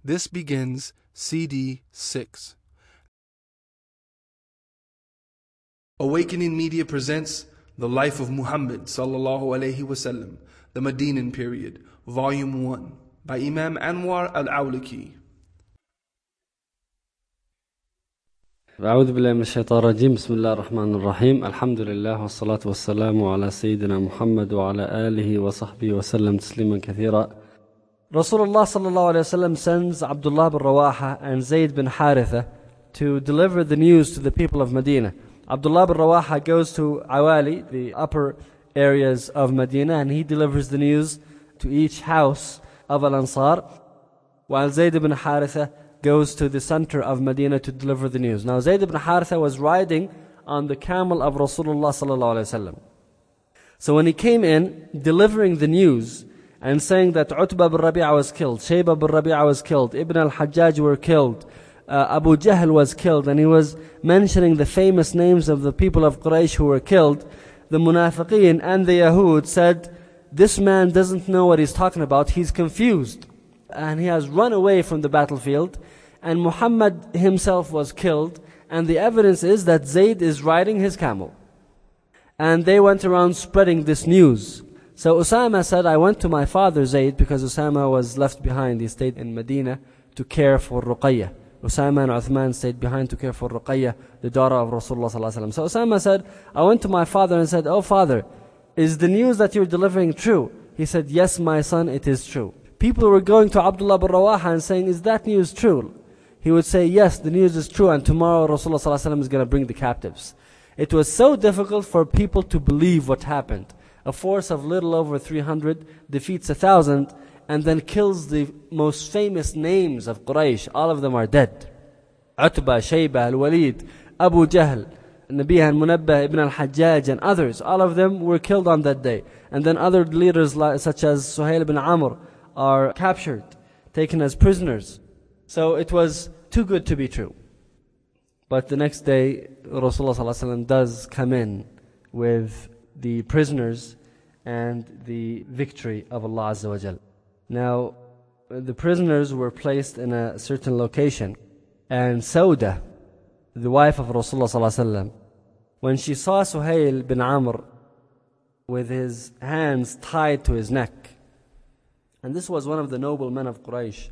This begins CD 6. Awakening Media presents The Life of Muhammad sallallahu alaihi wasallam, the Medinan Period, Volume 1, by Imam Anwar al-Awlaki. أعوذ بالله من الشيطان الرجيم. بسم الله الرحمن الرحيم. الحمد لله والصلاة والسلام على سيدنا محمد وعلى آله وصحبه وسلم تسليما كثيرا. Rasulullah sallallahu alayhi wasallam sends Abdullah bin Rawaha and Zayd bin Haritha to deliver the news to the people of Medina. Abdullah bin Rawaha goes to Awali, the upper areas of Medina, and he delivers the news to each house of Al-Ansar, while Zayd bin Haritha goes to the center of Medina to deliver the news. Now Zayd ibn Haritha was riding on the camel of Rasulullah sallallahu alaihi wasallam. So when he came in, delivering the news and saying that Utbah bin Rabi'a was killed, Shayba bin Rabi'a was killed, Ibn al-Hajjaj were killed, Abu Jahl was killed, and he was mentioning the famous names of the people of Quraysh who were killed, the Munafiqeen and the Yahud said, this man doesn't know what he's talking about, he's confused. And he has run away from the battlefield, and Muhammad himself was killed, and the evidence is that Zayd is riding his camel. And they went around spreading this news. So Usama said, I went to my father Zayd, because Usama was left behind. He stayed in Medina to care for Ruqayyah. Usama and Uthman stayed behind to care for Ruqayyah, the daughter of Rasulullah sallallahu alaihi wasallam. So Usama said, I went to my father and said, oh father, is the news that you're delivering true? He said, yes my son, it is true. People were going to Abdullah bin Rawaha and saying, is that news true? He would say, yes, the news is true, and tomorrow Rasulullah sallallahu alaihi wasallam is going to bring the captives. It was so difficult for people to believe what happened. A force of little over 300 defeats 1,000 and then kills the most famous names of Quraysh. All of them are dead. Utbah, Shayba, Al-Walid, Abu Jahl, Nabiha al-Munabbah, Ibn al-Hajjaj and others. All of them were killed on that day. And then other leaders such as Suhail bin Amr are captured, taken as prisoners. So it was too good to be true. But the next day, Rasulullah ﷺ does come in with the prisoners and the victory of Allah Azza wa Jal. Now, the prisoners were placed in a certain location, and Sauda, the wife of Rasulullah ﷺ, when she saw Suhail bin Amr with his hands tied to his neck, and this was one of the noble men of Quraysh,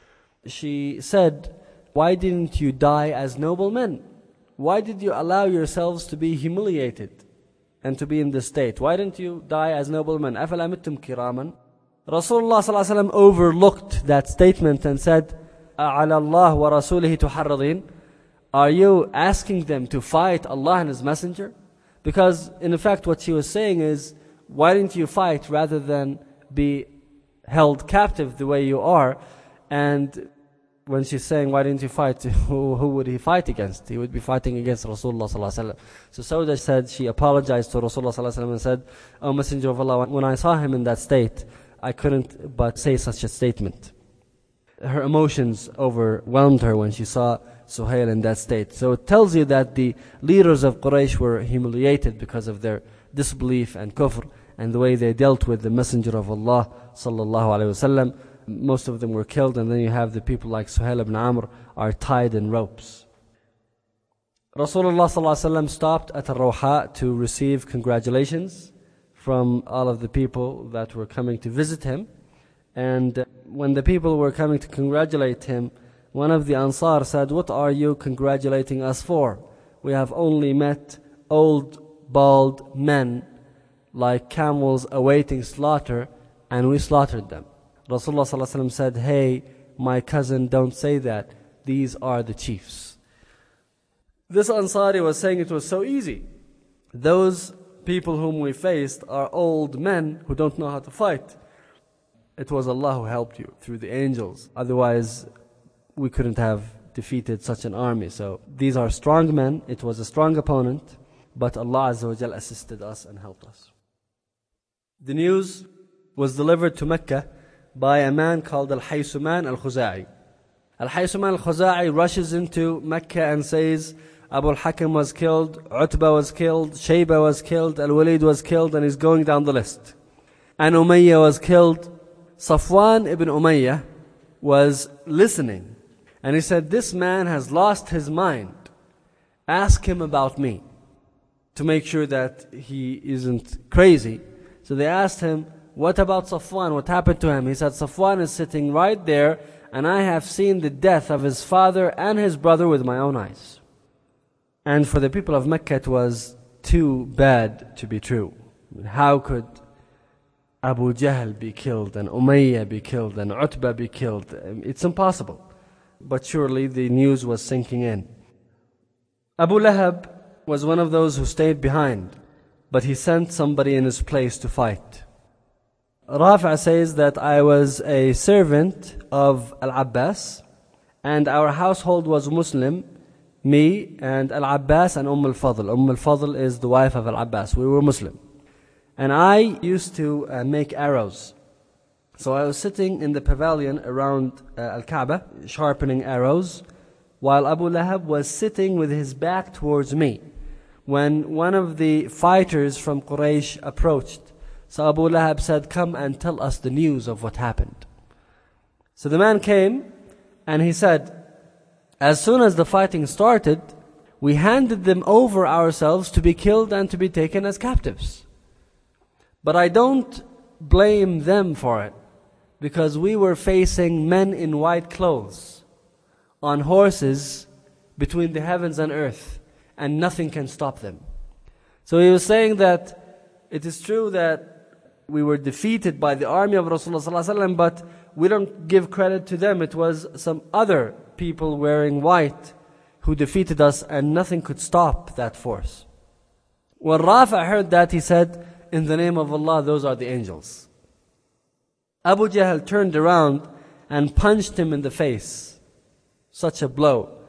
she said, why didn't you die as noble men? Why did you allow yourselves to be humiliated and to be in this state? Why didn't you die as noble men? أَفَلَا مِتُّمْ كِرَامًا. Rasulullah ﷺ overlooked that statement and said, أَعَلَى اللَّهِ وَرَسُولِهِ تُحَرِّضِينَ. Are you asking them to fight Allah and His Messenger? Because in effect what she was saying is, why didn't you fight rather than be held captive the way you are? And when she's saying, why didn't you fight? Who would he fight against? He would be fighting against Rasulullah sallallahu alaihi wasallam. So Sauda said, she apologized to Rasulullah sallallahu alaihi wasallam and said, O Messenger of Allah, when I saw him in that state, I couldn't but say such a statement. Her emotions overwhelmed her when she saw Suhail in that state. So it tells you that the leaders of Quraysh were humiliated because of their disbelief and kufr and the way they dealt with the Messenger of Allah sallallahu alaihi wasallam. Most of them were killed, and then you have the people like Suhail ibn Amr are tied in ropes. Rasulullah ﷺ stopped at Al-Rawha to receive congratulations from all of the people that were coming to visit him. And when the people were coming to congratulate him, one of the Ansar said, what are you congratulating us for? We have only met old, bald men like camels awaiting slaughter, and we slaughtered them. Rasulullah ﷺ said, hey, my cousin, don't say that. These are the chiefs. This Ansari was saying it was so easy. Those people whom we faced are old men who don't know how to fight. It was Allah who helped you through the angels. Otherwise, we couldn't have defeated such an army. So these are strong men. It was a strong opponent, but Allah Azza wa Jal assisted us and helped us. The news was delivered to Mecca by a man called Al-Haysuman Al-Khuza'i. Al-Haysuman Al-Khuza'i rushes into Mecca and says, Abu al-Hakam was killed, Utbah was killed, Shayba was killed, Al-Walid was killed, and he's going down the list. And Umayyah was killed. Safwan ibn Umayyah was listening. And he said, this man has lost his mind. Ask him about me, to make sure that he isn't crazy. So they asked him, what about Safwan? What happened to him? He said, Safwan is sitting right there, and I have seen the death of his father and his brother with my own eyes. And for the people of Mecca, it was too bad to be true. How could Abu Jahl be killed, and Umayyah be killed, and Utbah be killed? It's impossible. But surely the news was sinking in. Abu Lahab was one of those who stayed behind, but he sent somebody in his place to fight. Rafi' says that I was a servant of Al-Abbas, and our household was Muslim, me and Al-Abbas and Al-Fadl. Al-Fadl is the wife of Al-Abbas. We were Muslim. And I used to make arrows. So I was sitting in the pavilion around Al-Kaaba, sharpening arrows, while Abu Lahab was sitting with his back towards me, when one of the fighters from Quraysh approached. So Abu Lahab said, come and tell us the news of what happened. So the man came, and he said, as soon as the fighting started, we handed them over ourselves to be killed and to be taken as captives. But I don't blame them for it, because we were facing men in white clothes, on horses between the heavens and earth, and nothing can stop them. So he was saying that it is true that we were defeated by the army of Rasulullah ﷺ, but we don't give credit to them. It was some other people wearing white who defeated us, and nothing could stop that force. When Rafi' heard that, he said, in the name of Allah, those are the angels. Abu Jahl turned around and punched him in the face. Such a blow.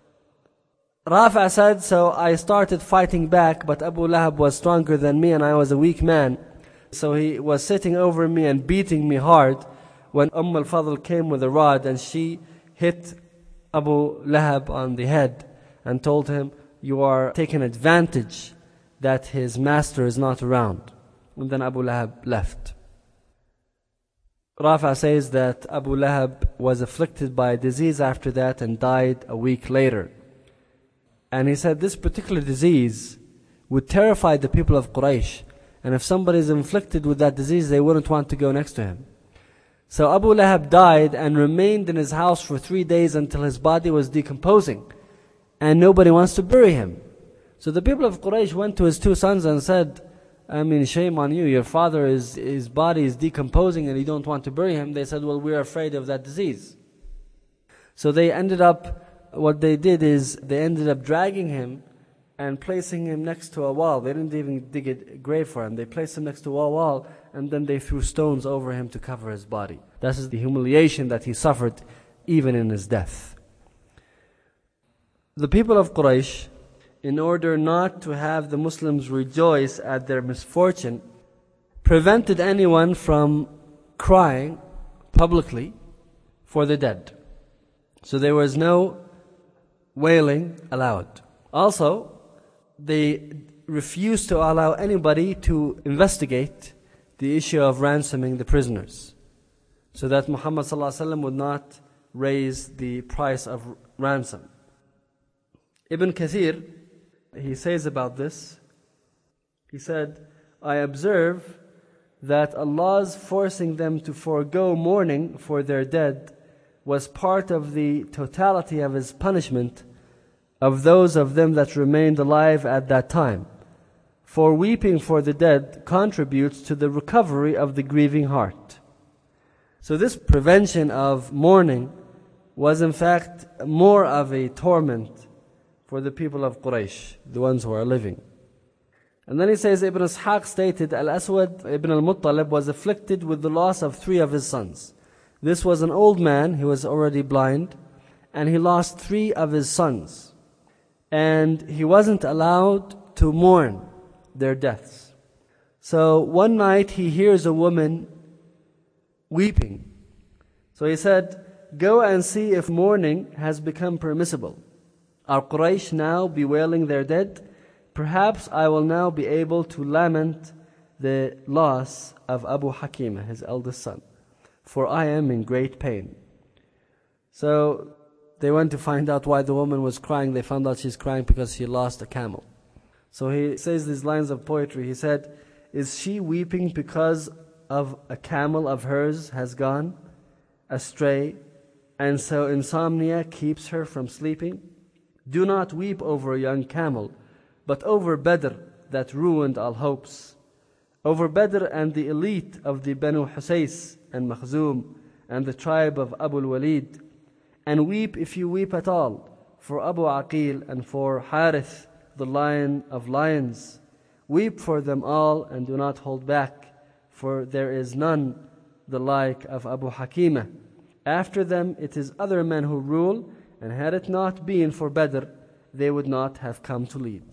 Rafi' said, so I started fighting back, but Abu Lahab was stronger than me and I was a weak man. So he was sitting over me and beating me hard, when Al-Fadl came with a rod and she hit Abu Lahab on the head and told him, you are taking advantage that his master is not around. And then Abu Lahab left. Rafi' says that Abu Lahab was afflicted by a disease after that and died a week later. And he said this particular disease would terrify the people of Quraysh. And if somebody is inflicted with that disease, they wouldn't want to go next to him. So Abu Lahab died and remained in his house for 3 days until his body was decomposing. And nobody wants to bury him. So the people of Quraysh went to his 2 sons and said, shame on you, your father, his body is decomposing and you don't want to bury him. They said, well, we're afraid of that disease. So they ended up, what they did is, they ended up dragging him and placing him next to a wall. They didn't even dig a grave for him. They placed him next to a wall, and then they threw stones over him to cover his body. That is the humiliation that he suffered even in his death. The people of Quraysh, in order not to have the Muslims rejoice at their misfortune, prevented anyone from crying publicly for the dead. So there was no wailing allowed. Also, they refused to allow anybody to investigate the issue of ransoming the prisoners, so that Muhammad ﷺ would not raise the price of ransom. Ibn Kathir, he says about this, he said, I observe that Allah's forcing them to forego mourning for their dead was part of the totality of His punishment of those of them that remained alive at that time. For weeping for the dead contributes to the recovery of the grieving heart. So this prevention of mourning was in fact more of a torment for the people of Quraysh, the ones who are living. And then he says, Ibn Ishaq stated, Al-Aswad ibn al-Muttalib was afflicted with the loss of 3 of his sons. This was an old man, he was already blind, and he lost 3 of his sons. And he wasn't allowed to mourn their deaths. So one night he hears a woman weeping. So he said, go and see if mourning has become permissible. Are Quraysh now bewailing their dead? Perhaps I will now be able to lament the loss of Abu Hakimah, his eldest son, for I am in great pain. So they went to find out why the woman was crying. They found out she's crying because she lost a camel. So he says these lines of poetry. He said, "Is she weeping because of a camel of hers has gone astray, and so insomnia keeps her from sleeping? Do not weep over a young camel, but over Badr that ruined all hopes. Over Badr and the elite of the Banu Husays and Makhzum and the tribe of Abu al-Walid. And weep if you weep at all, for Abu Aqil and for Harith, the lion of lions. Weep for them all and do not hold back, for there is none the like of Abu Hakimah. After them it is other men who rule, and had it not been for Badr, they would not have come to lead."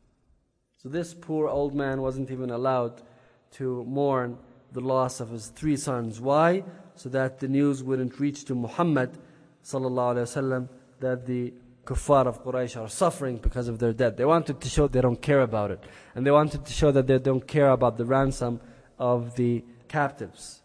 So this poor old man wasn't even allowed to mourn the loss of his 3 sons. Why? So that the news wouldn't reach to Muhammad sallallahu alaihi wasallam that the kuffar of Quraysh are suffering because of their death. They wanted to show they don't care about it. And they wanted to show that they don't care about the ransom of the captives.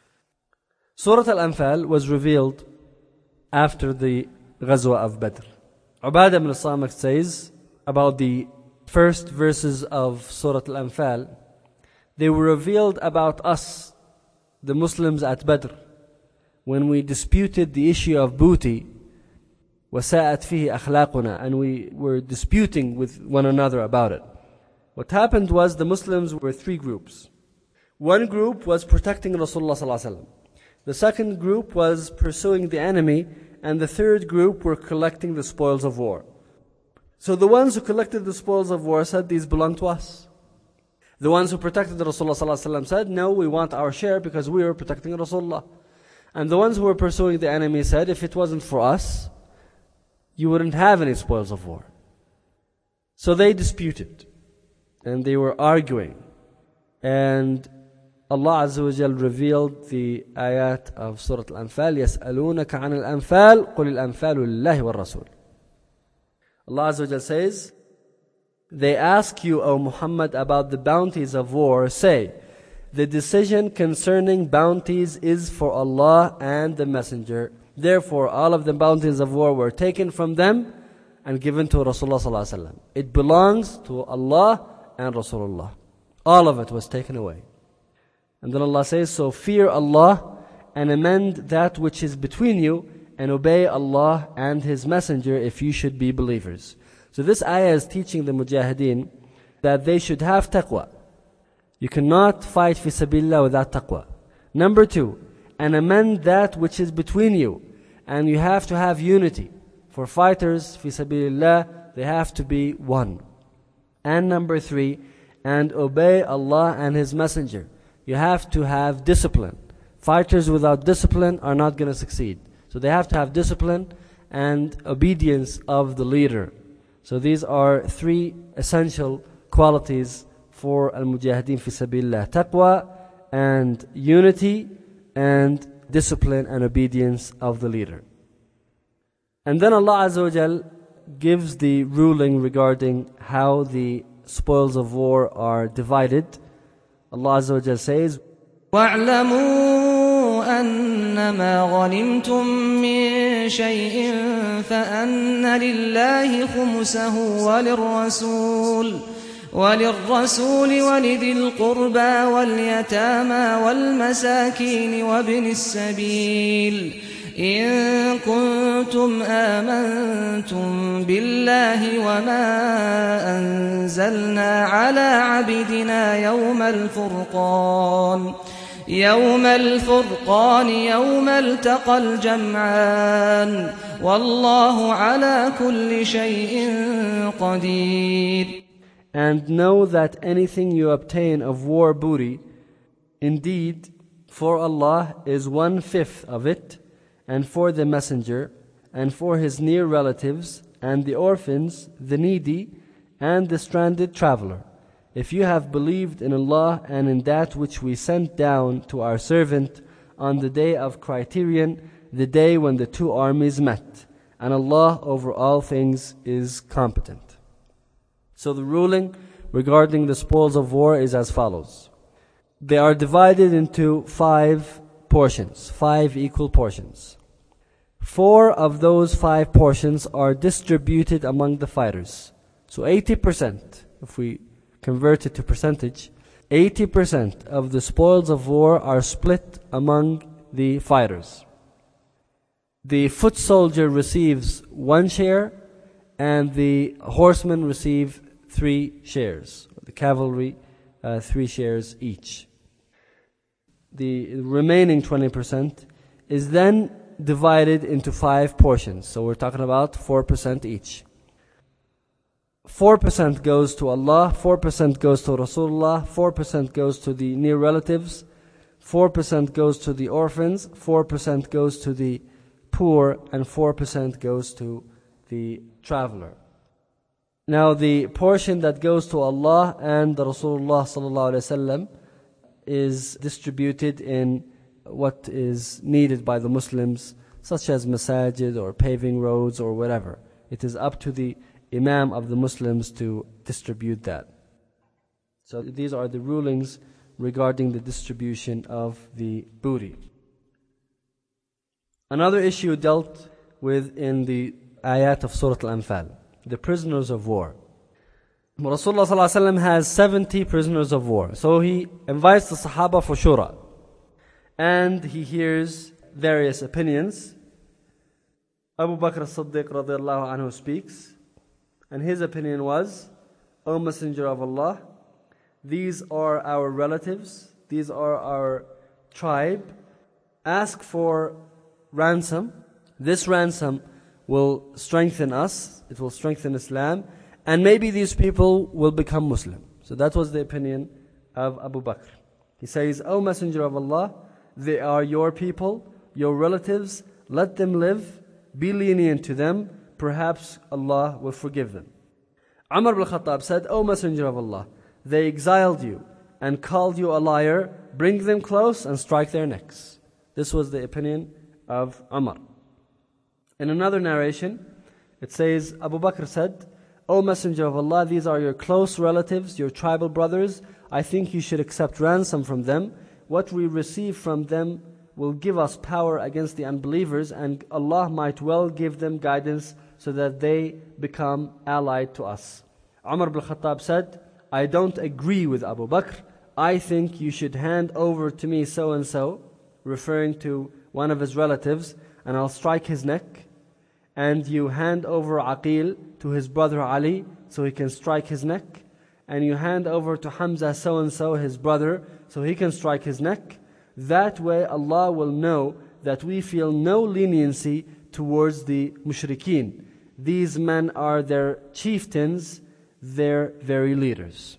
Surah Al-Anfal was revealed after the Ghazwa of Badr. Ubadah ibn Samit says about the first verses of Surah Al-Anfal, they were revealed about us, the Muslims at Badr, when we disputed the issue of booty, وَسَاءَتْ فِيهِ أَخْلَاقُنَا, and we were disputing with one another about it. What happened was the Muslims were 3 groups. One group was protecting Rasulullah sallallahu alaihi wasallam. The second group was pursuing the enemy, and the third group were collecting the spoils of war. So the ones who collected the spoils of war said, "These belong to us." The ones who protected Rasulullah sallallahu alaihi wasallam said, "No, we want our share because we were protecting Rasulullah." And the ones who were pursuing the enemy said, "If it wasn't for us, you wouldn't have any spoils of war." So they disputed, and they were arguing. And Allah Azza wa Jal revealed the ayat of Surah Al-Anfal, يَسْأَلُونَكَ عَنِ الْأَنفَالِ قُلِ الْأَنفَالُ لِلَّهِ وَالرَّسُولِ. Allah Azza wa Jal says, they ask you, O Muhammad, about the bounties of war. Say, the decision concerning bounties is for Allah and the Messenger. Therefore, all of the bounties of war were taken from them and given to Rasulullah sallallahu alaihi wasallam. It belongs to Allah and Rasulullah. All of it was taken away. And then Allah says, so fear Allah and amend that which is between you and obey Allah and His Messenger if you should be believers. So this ayah is teaching the mujahideen that they should have taqwa. You cannot fight fi sabilillah without taqwa. Number 2, and amend that which is between you. And you have to have unity. For fighters fi sabilillah, they have to be one. And number 3, and obey Allah and His Messenger. You have to have discipline. Fighters without discipline are not going to succeed. So they have to have discipline and obedience of the leader. So these are 3 essential qualities for al-mujahideen fi sabilillah: taqwa and unity and discipline and obedience of the leader. And then Allah Azza wa Jal gives the ruling regarding how the spoils of war are divided. Allah Azza wa Jal says, وَاعْلَمُوا أَنَّمَا غَنِمْتُم مِّن شَيْءٍ فَأَنَّ لِلَّهِ خُمُسَهُ وَلِلرَّسُولِ وَلِذِي الْقُرْبَى وَالْيَتَامَى وَالْمَسَاكِينِ وَابْنِ السَّبِيلِ إِن كُنتُمْ آمَنتُم بِاللَّهِ وَمَا أَنزَلْنَا عَلَى عَبْدِنَا يَوْمَ الْفُرْقَانِ يَوْمَ الْتَقَى الْجَمْعَانِ وَاللَّهُ عَلَى كُلِّ شَيْءٍ قَدِيرٌ. And know that anything you obtain of war booty, indeed, for Allah is 1/5 of it, and for the Messenger, and for his near relatives, and the orphans, the needy, and the stranded traveler. If you have believed in Allah and in that which we sent down to our servant on the day of criterion, the day when the 2 armies met, and Allah over all things is competent. So the ruling regarding the spoils of war is as follows. They are divided into 5 portions, 5 equal portions. 4 of those 5 portions are distributed among the fighters. So 80%, if we convert it to percentage, 80% of the spoils of war are split among the fighters. The foot soldier receives 1 share, and the horsemen receive 3 shares. The cavalry, 3 shares each. The remaining 20% is then divided into 5 portions. So we're talking about 4% each. 4% goes to Allah, 4% goes to Rasulullah, 4% goes to the near relatives, 4% goes to the orphans, 4% goes to the poor, and 4% goes to the traveler. Now the portion that goes to Allah and the Rasulullah sallallahu alaihi wasallam is distributed in what is needed by the Muslims, such as masajid or paving roads or whatever. It is up to the Imam of the Muslims to distribute that. So these are the rulings regarding the distribution of the booty. Another issue dealt with in the ayat of Surah Al-Anfal, the prisoners of war. Rasulullah ﷺ has 70 prisoners of war. So he invites the Sahaba for shura. And he hears various opinions. Abu Bakr as-Siddiq radiallahu anhu speaks. And his opinion was, O Messenger of Allah, these are our relatives, these are our tribe. Ask for ransom. This ransom will strengthen us, it will strengthen Islam, and maybe these people will become Muslim. So that was the opinion of Abu Bakr. He says, O Messenger of Allah, they are your people, your relatives, let them live, be lenient to them, perhaps Allah will forgive them. Umar ibn Khattab said, O Messenger of Allah, they exiled you and called you a liar, bring them close and strike their necks. This was the opinion of Umar. In another narration, it says, Abu Bakr said, O Messenger of Allah, these are your close relatives, your tribal brothers. I think you should accept ransom from them. What we receive from them will give us power against the unbelievers, and Allah might well give them guidance so that they become allied to us. Umar ibn Khattab said, I don't agree with Abu Bakr. I think you should hand over to me so and so, referring to one of his relatives, and I'll strike his neck. And you hand over Aqil to his brother Ali, so he can strike his neck. And you hand over to Hamza so and so, his brother, so he can strike his neck. That way Allah will know that we feel no leniency towards the mushrikeen. These men are their chieftains, their very leaders.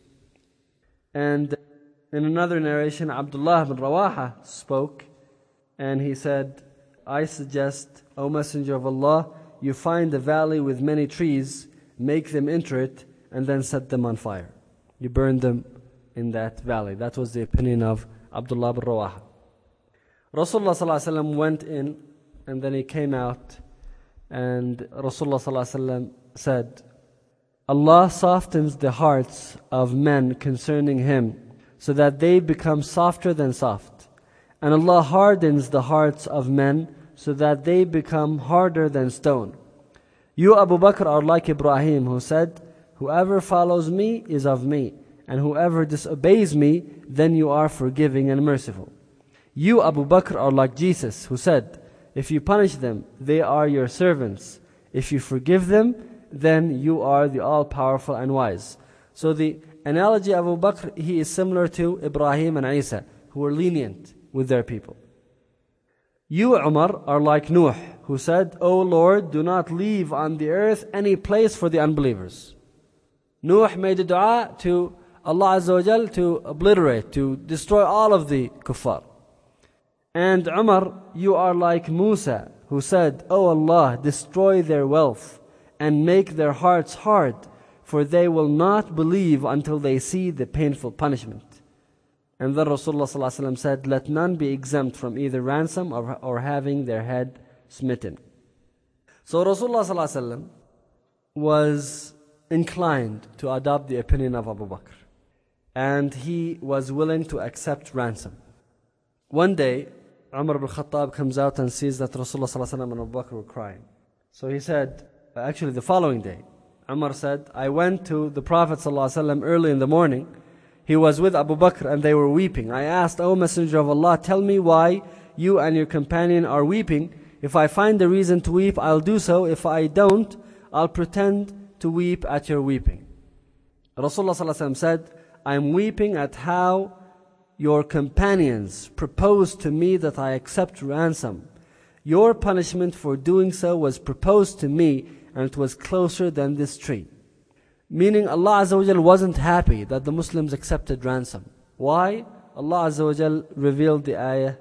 And in another narration, Abdullah ibn Rawaha spoke, and he said, I suggest, O Messenger of Allah, you find a valley with many trees, make them enter it, and then set them on fire. You burn them in that valley. That was the opinion of Abdullah ibn Rawaha. Rasulullah ﷺ went in, and then he came out, and Rasulullah ﷺ said, Allah softens the hearts of men concerning Him, so that they become softer than soft. And Allah hardens the hearts of men, so that they become harder than stone. You, Abu Bakr, are like Ibrahim, who said, whoever follows me is of me, and whoever disobeys me, then you are forgiving and merciful. You, Abu Bakr, are like Jesus, who said, if you punish them, they are your servants. If you forgive them, then you are the all-powerful and wise. So the analogy of Abu Bakr, he is similar to Ibrahim and Isa, who were lenient with their people. You, Umar, are like Nuh, who said, O Lord, do not leave on the earth any place for the unbelievers. Nuh made a dua to Allah Azza wa Jal to obliterate, to destroy all of the kuffar. And Umar, you are like Musa, who said, O Allah, destroy their wealth and make their hearts hard, for they will not believe until they see the painful punishment. And then Rasulullah ﷺ said, let none be exempt from either ransom or having their head smitten. So Rasulullah ﷺ was inclined to adopt the opinion of Abu Bakr, and he was willing to accept ransom. One day, Umar ibn Khattab comes out and sees that Rasulullah sallallahu alaihi wasallam and Abu Bakr were crying. So he said, actually the following day, Umar said, I went to the Prophet sallallahu alaihi wasallam early in the morning. He was with Abu Bakr and they were weeping. I asked, O Messenger of Allah, tell me why you and your companion are weeping. If I find a reason to weep, I'll do so. If I don't, I'll pretend to weep at your weeping. Rasulullah sallallahu alaihi wasallam said, I'm weeping at how your companions proposed to me that I accept ransom. Your punishment for doing so was proposed to me, and it was closer than this tree. Meaning Allah Azza wa Jal wasn't happy that the Muslims accepted ransom. Why? Allah Azza wa Jal revealed the ayah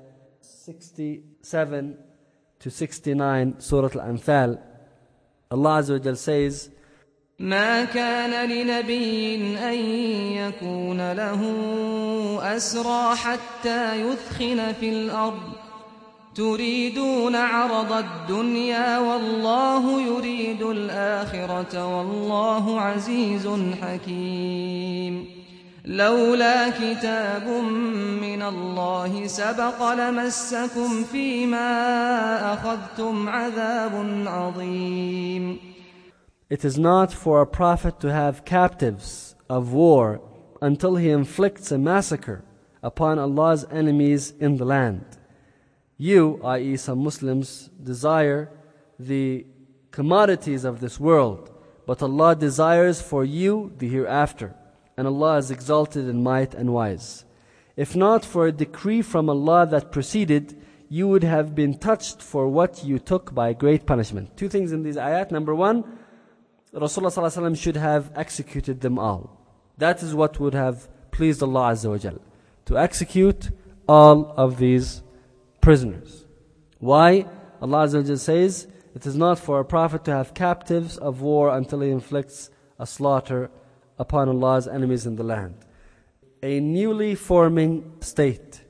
67 to 69 Surah Al-Anfal. Allah Azza wa Jal says, ما كان لنبي أن يكون له أسرى حتى يثخن في الأرض تريدون عرض الدنيا والله يريد الآخرة والله عزيز حكيم لولا كتاب من الله سبق لمسكم فيما أخذتم عذاب عظيم. It is not for a prophet to have captives of war until he inflicts a massacre upon Allah's enemies in the land. You, i.e. some Muslims, desire the commodities of this world, but Allah desires for you the hereafter, and Allah is exalted in might and wise. If not for a decree from Allah that preceded, you would have been touched for what you took by great punishment. Two things in these ayat. Number one, Rasulullah ﷺ should have executed them all. That is what would have pleased Allah Azza wa Jal, to execute all of these prisoners. Why? Allah Azza wa Jal says, it is not for a prophet to have captives of war until he inflicts a slaughter upon Allah's enemies in the land. A newly forming state,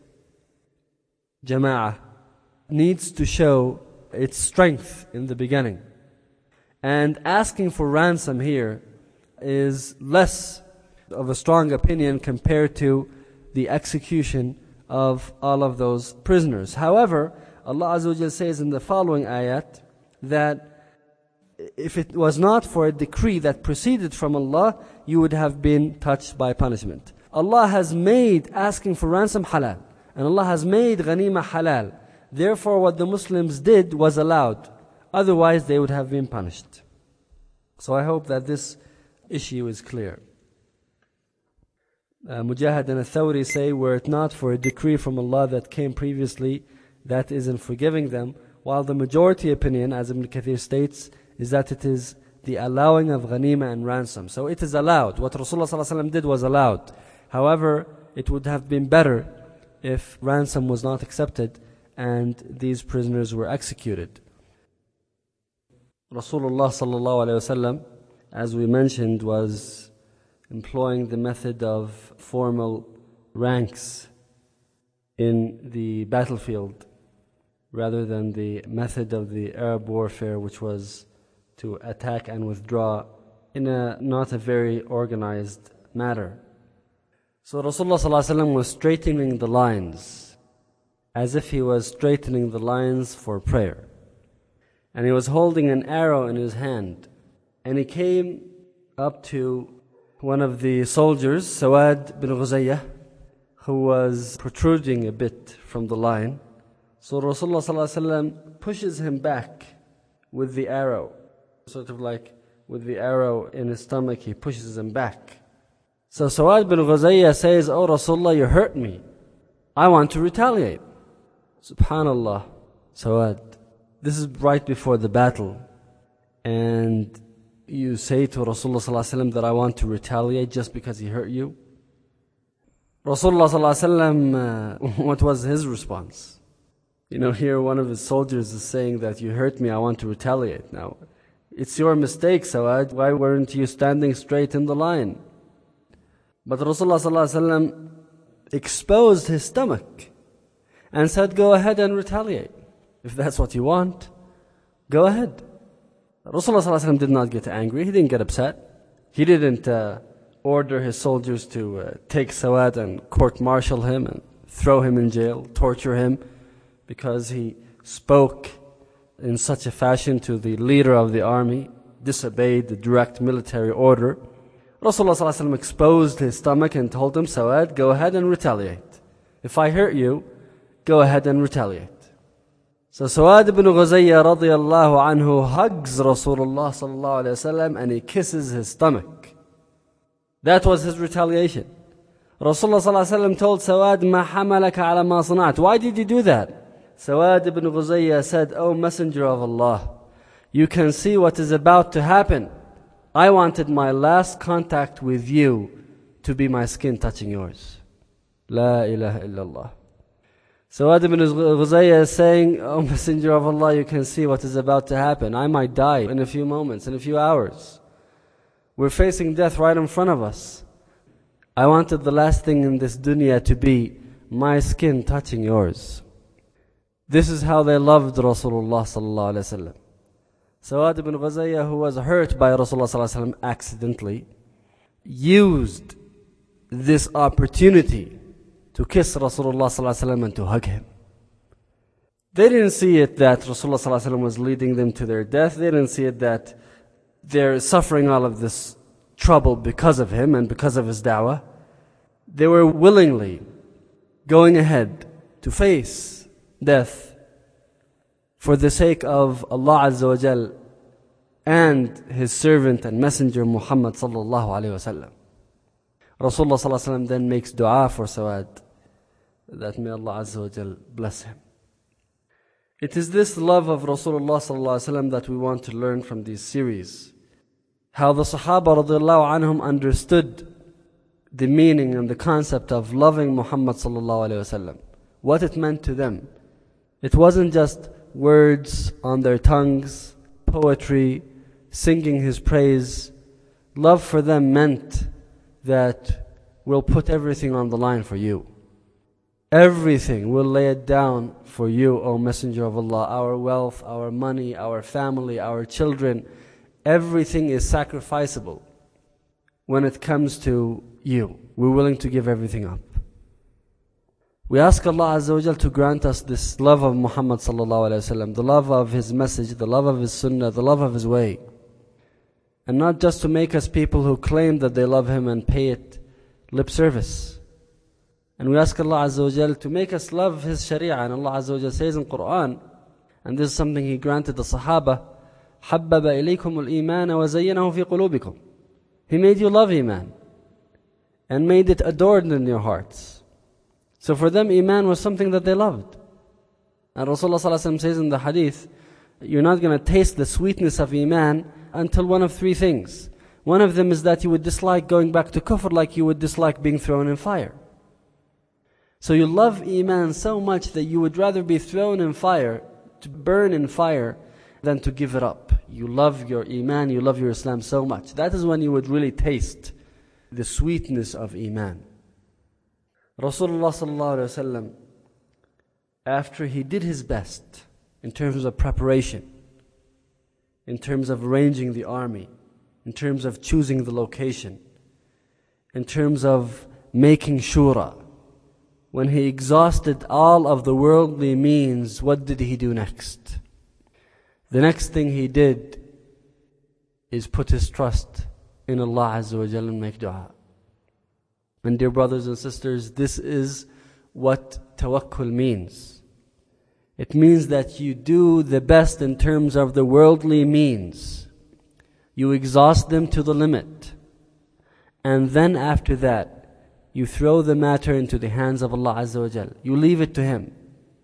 Jama'ah, needs to show its strength in the beginning. And asking for ransom here is less of a strong opinion compared to the execution of all of those prisoners. However, Allah Azza wa Jal says in the following ayat that if it was not for a decree that proceeded from Allah, you would have been touched by punishment. Allah has made asking for ransom halal, and Allah has made ghanima halal. Therefore, what the Muslims did was allowed. Otherwise, they would have been punished. So I hope that this issue is clear. Mujahid and Thawri say, were it not for a decree from Allah that came previously, that is in forgiving them, while the majority opinion, as Ibn Kathir states, is that it is the allowing of ghanima and ransom. So it is allowed. What Rasulullah ﷺ did was allowed. However, it would have been better if ransom was not accepted and these prisoners were executed. Rasulullah ﷺ, as we mentioned, was employing the method of formal ranks in the battlefield rather than the method of the Arab warfare, which was to attack and withdraw in not a very organized manner. So Rasulullah ﷺ was straightening the lines as if he was straightening the lines for prayer. And he was holding an arrow in his hand. And he came up to one of the soldiers, Sawad bin Ghuzayyah, who was protruding a bit from the line. So Rasulullah ﷺ pushes him back with the arrow. Sort of like with the arrow in his stomach, he pushes him back. So Sawad bin Ghuzayyah says, "Oh Rasulullah, you hurt me. I want to retaliate." Subhanallah, Sawad, this is right before the battle. And you say to Rasulullah ﷺ that I want to retaliate just because he hurt you? Rasulullah ﷺ, what was his response? You know, here one of his soldiers is saying that you hurt me, I want to retaliate. Now, it's your mistake, Sawad. Why weren't you standing straight in the line? But Rasulullah ﷺ exposed his stomach and said, go ahead and retaliate. If that's what you want, go ahead. Rasulullah ﷺ did not get angry. He didn't get upset. He didn't order his soldiers to take Sawad and court-martial him and throw him in jail, torture him, because he spoke in such a fashion to the leader of the army, disobeyed the direct military order. Rasulullah ﷺ exposed his stomach and told him, Sawad, go ahead and retaliate. If I hurt you, go ahead and retaliate. So Sawad ibn Ghuzayya radiyallahu anhu hugs Rasulullah sallallahu alayhi wasallam and he kisses his stomach. That was his retaliation. Rasulullah sallallahu alayhi wasallam told Sawad, Ma hamalaka ala ma sana'at. Why did you do that? Sawad ibn Ghuzayya said, O Messenger of Allah, you can see what is about to happen. I wanted my last contact with you to be my skin touching yours. La ilaha illallah. Sawad ibn Ghuzayya is saying, O Messenger of Allah, you can see what is about to happen. I might die in a few moments, in a few hours. We're facing death right in front of us. I wanted the last thing in this dunya to be my skin touching yours. This is how they loved Rasulullah sallallahu alaihi wasallam. Sawad ibn Ghuzayya, who was hurt by Rasulullah sallallahu alaihi wasallam accidentally, used this opportunity to kiss Rasulullah sallallahu alaihi wasallam and to hug him. They didn't see it that Rasulullah sallallahu alaihi wasallam was leading them to their death. They didn't see it that they're suffering all of this trouble because of him and because of his da'wah. They were willingly going ahead to face death for the sake of Allah Azza wa Jal and His servant and messenger Muhammad sallallahu alayhi wa sallam. Rasulullah sallallahu alayhi wa sallam then makes dua for Sawad, that may Allah Azza wa Jal bless him. It is this love of Rasulullah sallallahu alayhi wa sallam that we want to learn from these series. How the Sahaba radiallahu anhum understood the meaning and the concept of loving Muhammad sallallahu alayhi wa sallam. What it meant to them. It wasn't just words on their tongues, poetry, singing his praise. Love for them meant that we'll put everything on the line for you. Everything, we'll lay it down for you, O Messenger of Allah. Our wealth, our money, our family, our children, everything is sacrificable when it comes to you. We're willing to give everything up. We ask Allah Azza wa Jal to grant us this love of Muhammad sallallahu alayhi wa sallam, the love of His message, the love of His sunnah, the love of His way. And not just to make us people who claim that they love Him and pay it lip service. And we ask Allah Azza wa Jal to make us love His sharia. And Allah Azza wa Jal says in Quran, and this is something He granted the Sahaba, حَبَّبَ إِلَيْكُمُ الْإِيمَانَ وَزَيَّنَهُ فِي قُلُوبِكُمْ. He made you love Iman and made it adorned in your hearts. So for them, Iman was something that they loved. And Rasulullah ﷺ says in the hadith, you're not going to taste the sweetness of Iman until one of three things. One of them is that you would dislike going back to kufr like you would dislike being thrown in fire. So you love Iman so much that you would rather be thrown in fire, to burn in fire, than to give it up. You love your Iman, you love your Islam so much. That is when you would really taste the sweetness of Iman. Rasulullah sallallahu alaihi wasallam, after he did his best in terms of preparation, in terms of arranging the army, in terms of choosing the location, in terms of making shura, when he exhausted all of the worldly means, what did he do next? The next thing he did is put his trust in Allah Azza wa Jalla and make dua. And dear brothers and sisters, this is what tawakkul means. It means that you do the best in terms of the worldly means. You exhaust them to the limit. And then after that, you throw the matter into the hands of Allah Azza wa Jal. You leave it to Him.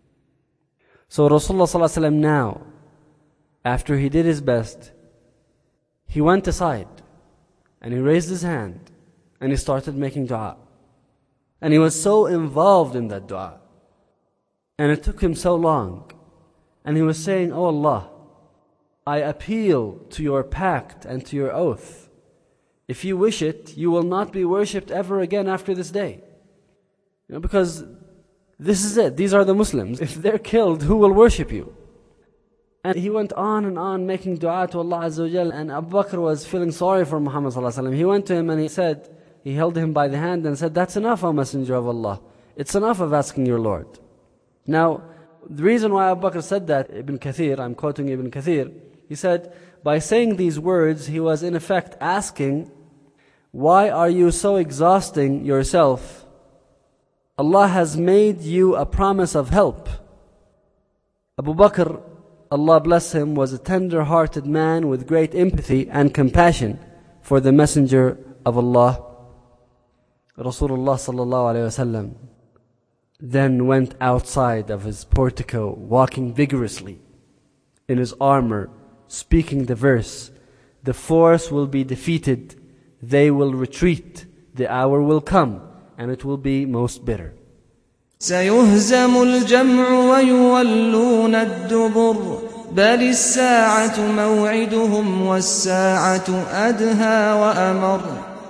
So Rasulullah sallallahu alaihi wasallam now, after he did his best, he went aside and he raised his hand and he started making dua. And he was so involved in that dua. And it took him so long. And he was saying, Oh Allah, I appeal to your pact and to your oath. If you wish it, you will not be worshipped ever again after this day. Because this is it. These are the Muslims. If they're killed, who will worship you? And he went on and on making dua to Allah Azza wa Jal. And Abu Bakr was feeling sorry for Muhammad sallallahu alaihi wasallam. He went to him and he held him by the hand and said, that's enough, O Messenger of Allah. It's enough of asking your Lord. Now, the reason why Abu Bakr said that, Ibn Kathir, I'm quoting Ibn Kathir, he said, by saying these words, he was in effect asking, why are you so exhausting yourself? Allah has made you a promise of help. Abu Bakr, Allah bless him, was a tender-hearted man with great empathy and compassion for the Messenger of Allah. Rasulullah sallallahu alayhi wasallam then went outside of his portico, walking vigorously in his armor, speaking the verse, the force will be defeated, they will retreat, the hour will come, and it will be most bitter. سيهزم الجمع ويولون الدبر بل الساعة موعدهم والساعة أدهى وأمر.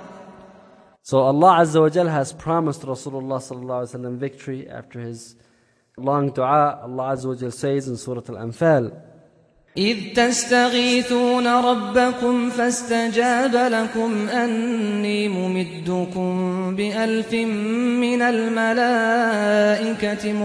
So Allah Azza wa Jal has promised Rasulullah sallallahu alaihi wasallam victory after his long dua. Allah Azza wa Jal says in Surah Al-Anfal, إذ تستغيثون ربكم فاستجاب لكم أني ممدكم بألف من الملائكة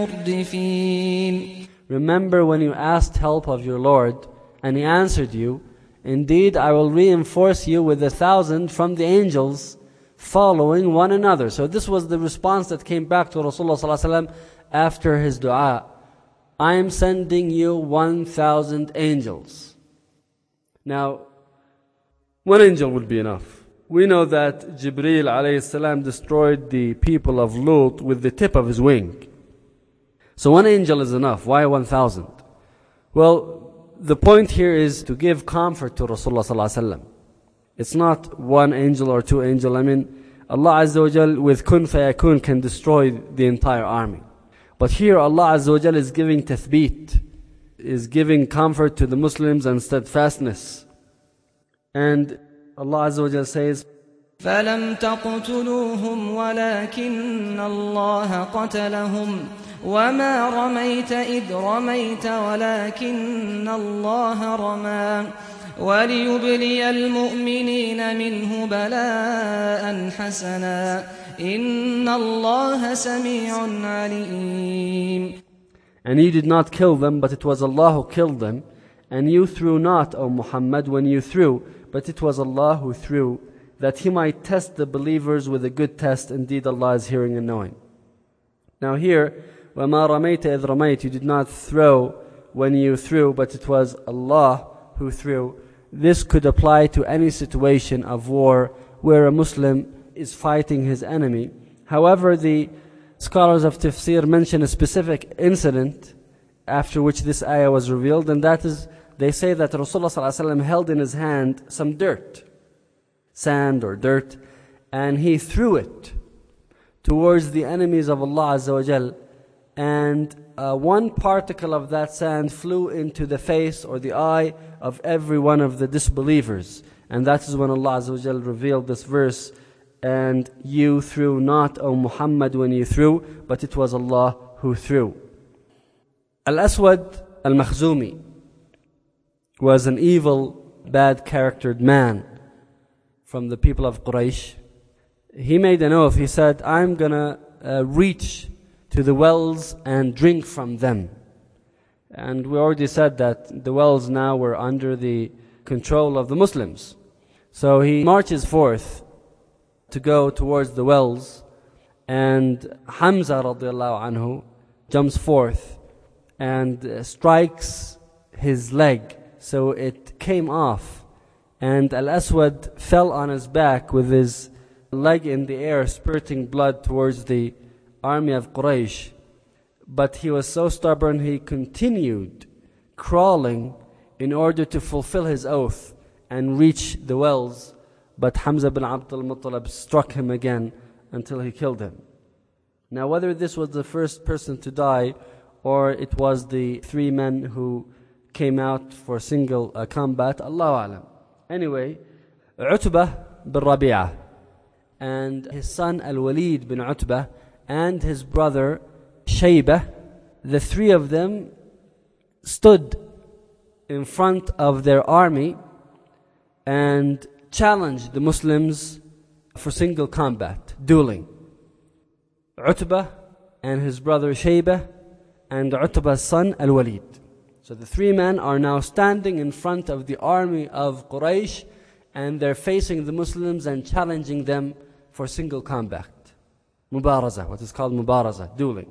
مردفين. Remember when you asked help of your Lord and He answered you, indeed I will reinforce you with 1,000 from the angels following one another. So this was the response that came back to Rasulullah sallallahu alaihi wasallam after his dua. I am sending you 1,000 angels. Now, one angel would be enough. We know that Jibreel alayhi salam destroyed the people of Lut with the tip of his wing. So one angel is enough. Why 1,000? Well, the point here is to give comfort to Rasulullah sallallahu alaihi wasallam. It's not one angel or two angels. I mean, Allah Azza wa Jal with kun fayakun can destroy the entire army. But here Allah Azza wa Jal is giving tathbeet, is giving comfort to the Muslims and steadfastness. And Allah Azza wa Jal says, فَلَمْ تَقْتُلُوهُمْ وَلَكِنَّ اللَّهَ قَتَلَهُمْ وَمَا رَمَيْتَ إِذْ رَمَيْتَ وَلَكِنَّ اللَّهَ رَمَى وَلِيُبْلِيَ الْمُؤْمِنِينَ مِنْهُ بَلَاءً حَسَنًا إِنَّ اللَّهَ سَمِيعٌ عَلِيمٌ. And you did not kill them, but it was Allah who killed them. And you threw not, O Muhammad, when you threw, but it was Allah who threw, that He might test the believers with a good test. Indeed, Allah is hearing and knowing. Now here, وَمَا رَمَيْتَ إِذْ رَمَيْتَ, you did not throw when you threw, but it was Allah who threw. This could apply to any situation of war where a Muslim is fighting his enemy. However, the scholars of tafsir mention a specific incident after which this ayah was revealed, and that is, they say that Rasulullah ﷺ held in his hand some dirt, sand or dirt, and he threw it towards the enemies of Allah Azza wa Jal, and one particle of that sand flew into the face or the eye of every one of the disbelievers. And that is when Allah Azza wa Jal revealed this verse, and you threw not, O Muhammad, when you threw, but it was Allah who threw. Al-Aswad al-Makhzumi was an evil, bad-charactered man from the people of Quraysh. He made an oath. He said, I'm going to reach to the wells and drink from them. And we already said that the wells now were under the control of the Muslims. So he marches forth to go towards the wells, and Hamza radiallahu anhu jumps forth and strikes his leg, so it came off, and Al-Aswad fell on his back with his leg in the air, spurting blood towards the army of Quraysh. But he was so stubborn, he continued crawling in order to fulfill his oath and reach the wells. But Hamza bin Abdul Muttalib struck him again until he killed him. Now, whether this was the first person to die or it was the three men who came out for single combat, Allahu A'lam. Anyway, Utbah bin Rabi'ah and his son Al-Walid bin Utbah and his brother Shaybah, the three of them stood in front of their army and challenged the Muslims for single combat, dueling. Utbah and his brother Shaybah and Utbah's son Al-Walid. So the three men are now standing in front of the army of Quraysh, and they're facing the Muslims and challenging them for single combat. Mubaraza, what is called Mubaraza, dueling.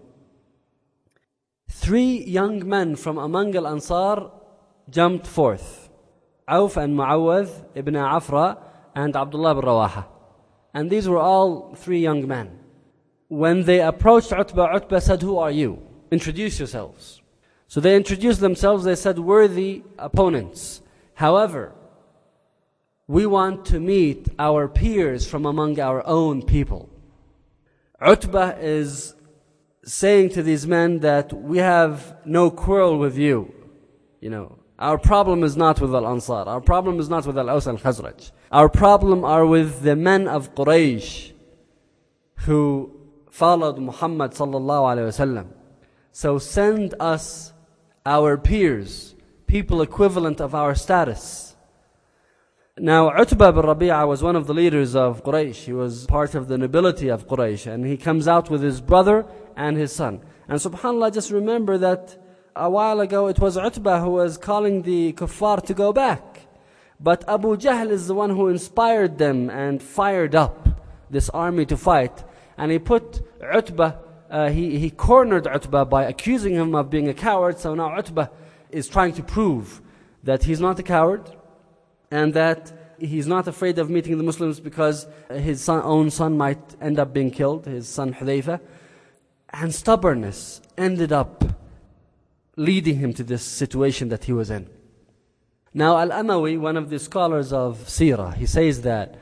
Three young men from among Al-Ansar jumped forth. Auf and Muawwadh ibn Afra and Abdullah ibn Rawaha. And these were all three young men. When they approached Utbah said, "Who are you? Introduce yourselves." So they introduced themselves. They said, "We're the opponents. However, we want to meet our peers from among our own people." Utbah is saying to these men that we have no quarrel with you. Our problem is not with Al-Ansar. Our problem is not with Al-Aws and Khazraj. Our problem are with the men of Quraysh who followed Muhammad sallallahu alaihi wasallam. So send us our peers, people equivalent of our status. Now Utbah bin Rabi'ah was one of the leaders of Quraysh. He was part of the nobility of Quraysh, and he comes out with his brother and his son. And subhanAllah, just remember that a while ago it was Utbah who was calling the kuffar to go back. But Abu Jahl is the one who inspired them and fired up this army to fight. And he put Utbah, he cornered Utbah by accusing him of being a coward. So now Utbah is trying to prove that he's not a coward and that he's not afraid of meeting the Muslims because his own son might end up being killed, his son Hudayfa. And stubbornness ended up leading him to this situation that he was in. Now Al-Amawi, one of the scholars of Seerah, he says that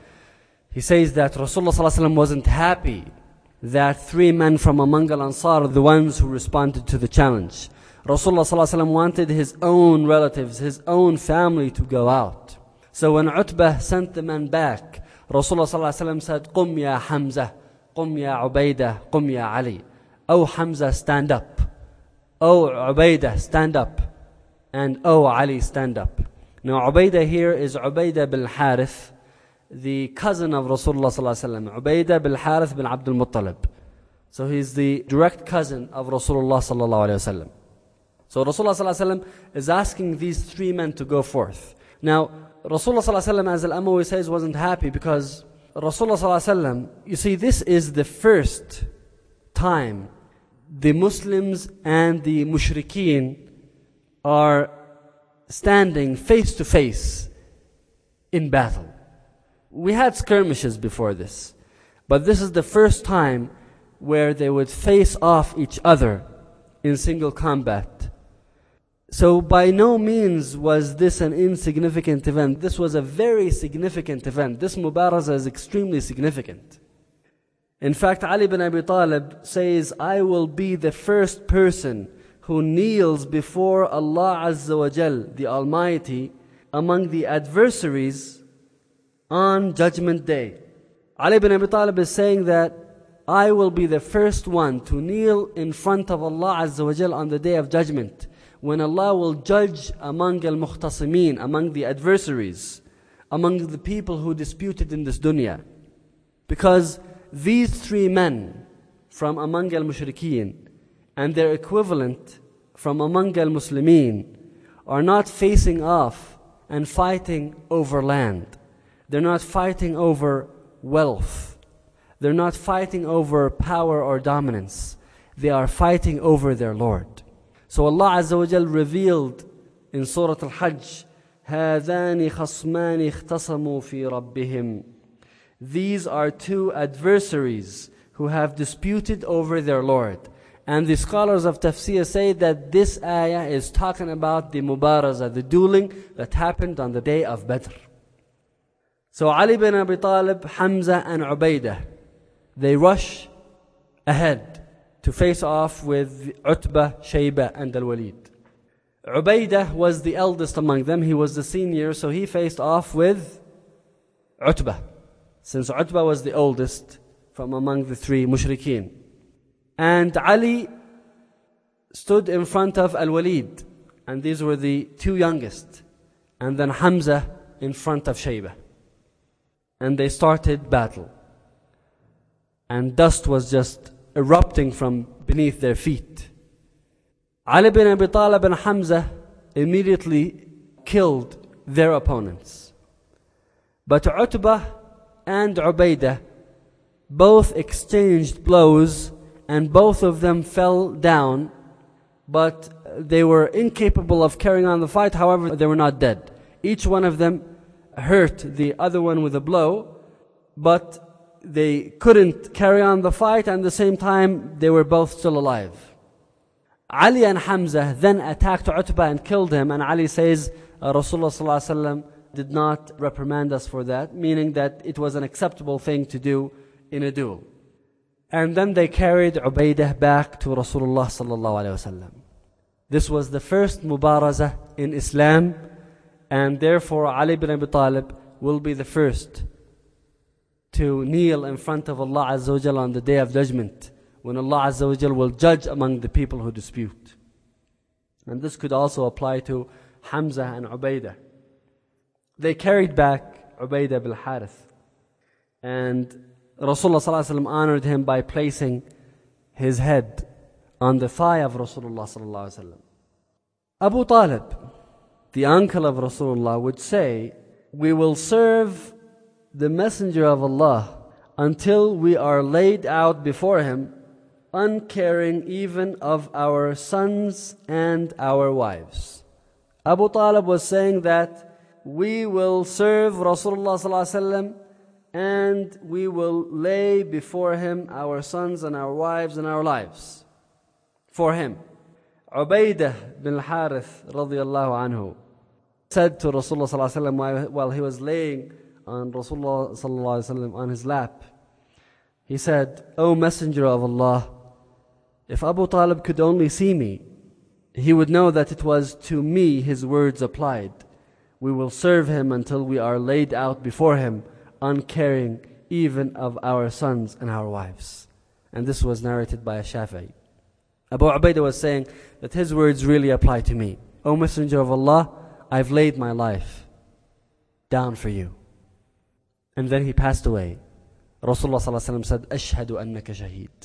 Rasulullah ﷺ wasn't happy that three men from among Al-Ansar are the ones who responded to the challenge. Rasulullah ﷺ wanted his own relatives, his own family to go out. So when Utbah sent the men back, Rasulullah ﷺ said, "Qum ya Hamza, qum ya Ubaidah, qum ya Ali." "Oh Hamza, stand up. Oh Ubaidah, stand up. And oh Ali, stand up." Now Ubaidah here is Ubaidah bin Harith, the cousin of Rasulullah ﷺ. Ubaidah bin Harith bin Abdul Muttalib. So he's the direct cousin of Rasulullah ﷺ. So Rasulullah ﷺ is asking these three men to go forth. Now Rasulullah ﷺ, as Al-Amawi says, wasn't happy because Rasulullah ﷺ, you see, this is the first time the Muslims and the mushrikeen are standing face to face in battle. We had skirmishes before this, but this is the first time where they would face off each other in single combat. So by no means was this an insignificant event. This was a very significant event. This Mubaraza is extremely significant. In fact, Ali bin Abi Talib says, "I will be the first person who kneels before Allah Azza wa Jal, the Almighty, among the adversaries on Judgment Day." Ali bin Abi Talib is saying that I will be the first one to kneel in front of Allah Azza wa Jal on the Day of Judgment, when Allah will judge among al-mukhtasimeen, among the adversaries, among the people who disputed in this dunya. Because these three men from among al-mushrikeen and their equivalent from among al-Muslimin are not facing off and fighting over land. They're not fighting over wealth. They're not fighting over power or dominance. They are fighting over their Lord. So Allah Azza wa Jal revealed in Surah Al-Hajj, هَذَانِ خَصْمَانِ اخْتَصَمُوا فِي رَبِّهِمْ. These are two adversaries who have disputed over their Lord. And the scholars of tafsir say that this ayah is talking about the Mubaraza, the dueling that happened on the day of Badr. So Ali bin Abi Talib, Hamza and Ubaidah, they rush ahead to face off with Utbah, Shaybah and Al-Walid. Ubaidah was the eldest among them. He was the senior, so he faced off with Utbah, since Utbah was the oldest from among the three mushrikeen. And Ali stood in front of Al-Walid, and these were the two youngest. And then Hamza in front of Shaybah. And they started battle. And dust was just erupting from beneath their feet. Ali bin Abi Talib and Hamza immediately killed their opponents. But Utbah and Ubaidah both exchanged blows and both of them fell down, but they were incapable of carrying on the fight. However, they were not dead. Each one of them hurt the other one with a blow, but they couldn't carry on the fight, and at the same time they were both still alive. Ali and Hamza then attacked Utbah and killed him, and Ali says Rasulullah ﷺ did not reprimand us for that, meaning that it was an acceptable thing to do in a duel. And then they carried Ubaidah back to Rasulullah ﷺ. This was the first mubarazah in Islam, and therefore Ali bin Abi Talib will be the first to kneel in front of Allah Azza wa Jal on the Day of Judgment, when Allah Azza wa Jal will judge among the people who dispute. And this could also apply to Hamza and Ubaidah. They carried back Ubaidah bil Harith, and Rasulullah ﷺ honored him by placing his head on the thigh of Rasulullah ﷺ. Abu Talib, the uncle of Rasulullah, would say, "We will serve the Messenger of Allah until we are laid out before him, uncaring even of our sons and our wives." Abu Talib was saying that we will serve Rasulullah ﷺ and we will lay before him our sons and our wives and our lives for him. Ubaidah bin Harith radiyallahu anhu said to Rasulullah sallallahu alaihi wasallam while he was laying on Rasulullah sallallahu alaihi wasallam on his lap, he said, "O Messenger of Allah, if Abu Talib could only see me, he would know that it was to me his words applied. We will serve him until we are laid out before him, uncaring even of our sons and our wives." And this was narrated by Shafi'i. Abu Ubaidah was saying that his words really apply to me. "O Messenger of Allah, I've laid my life down for you." And then he passed away. Rasulullah ﷺ said, "Ashhadu annaka shaheed."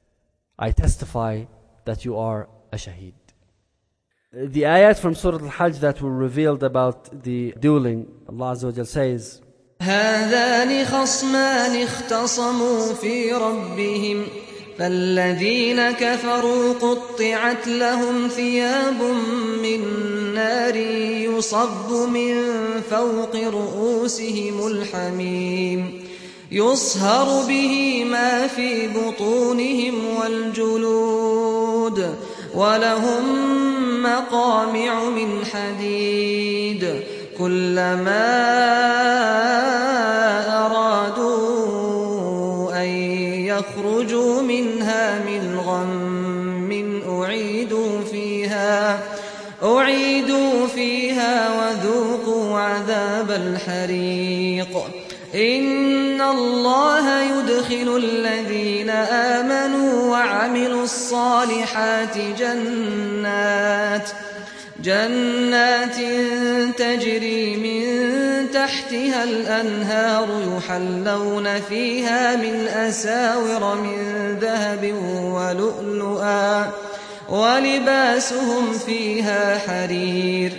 I testify that you are a shaheed. The ayat from Surah Al-Hajj that were revealed about the dueling, Allah Azza wa Jal says, هذان خصمان اختصموا في ربهم فالذين كفروا قطعت لهم ثياب من نار يصب من فوق رؤوسهم الحميم يصهر به ما في بطونهم والجلود ولهم مقامع من حديد كلما أرادوا أن يخرجوا منها من غم أعيدوا فيها وذوقوا عذاب الحريق إن الله يدخل الذين آمنوا وعملوا الصالحات جنات تجري من تحتها الأنهار يحلون فيها من أساور من ذهب ولؤلؤا ولباسهم فيها حرير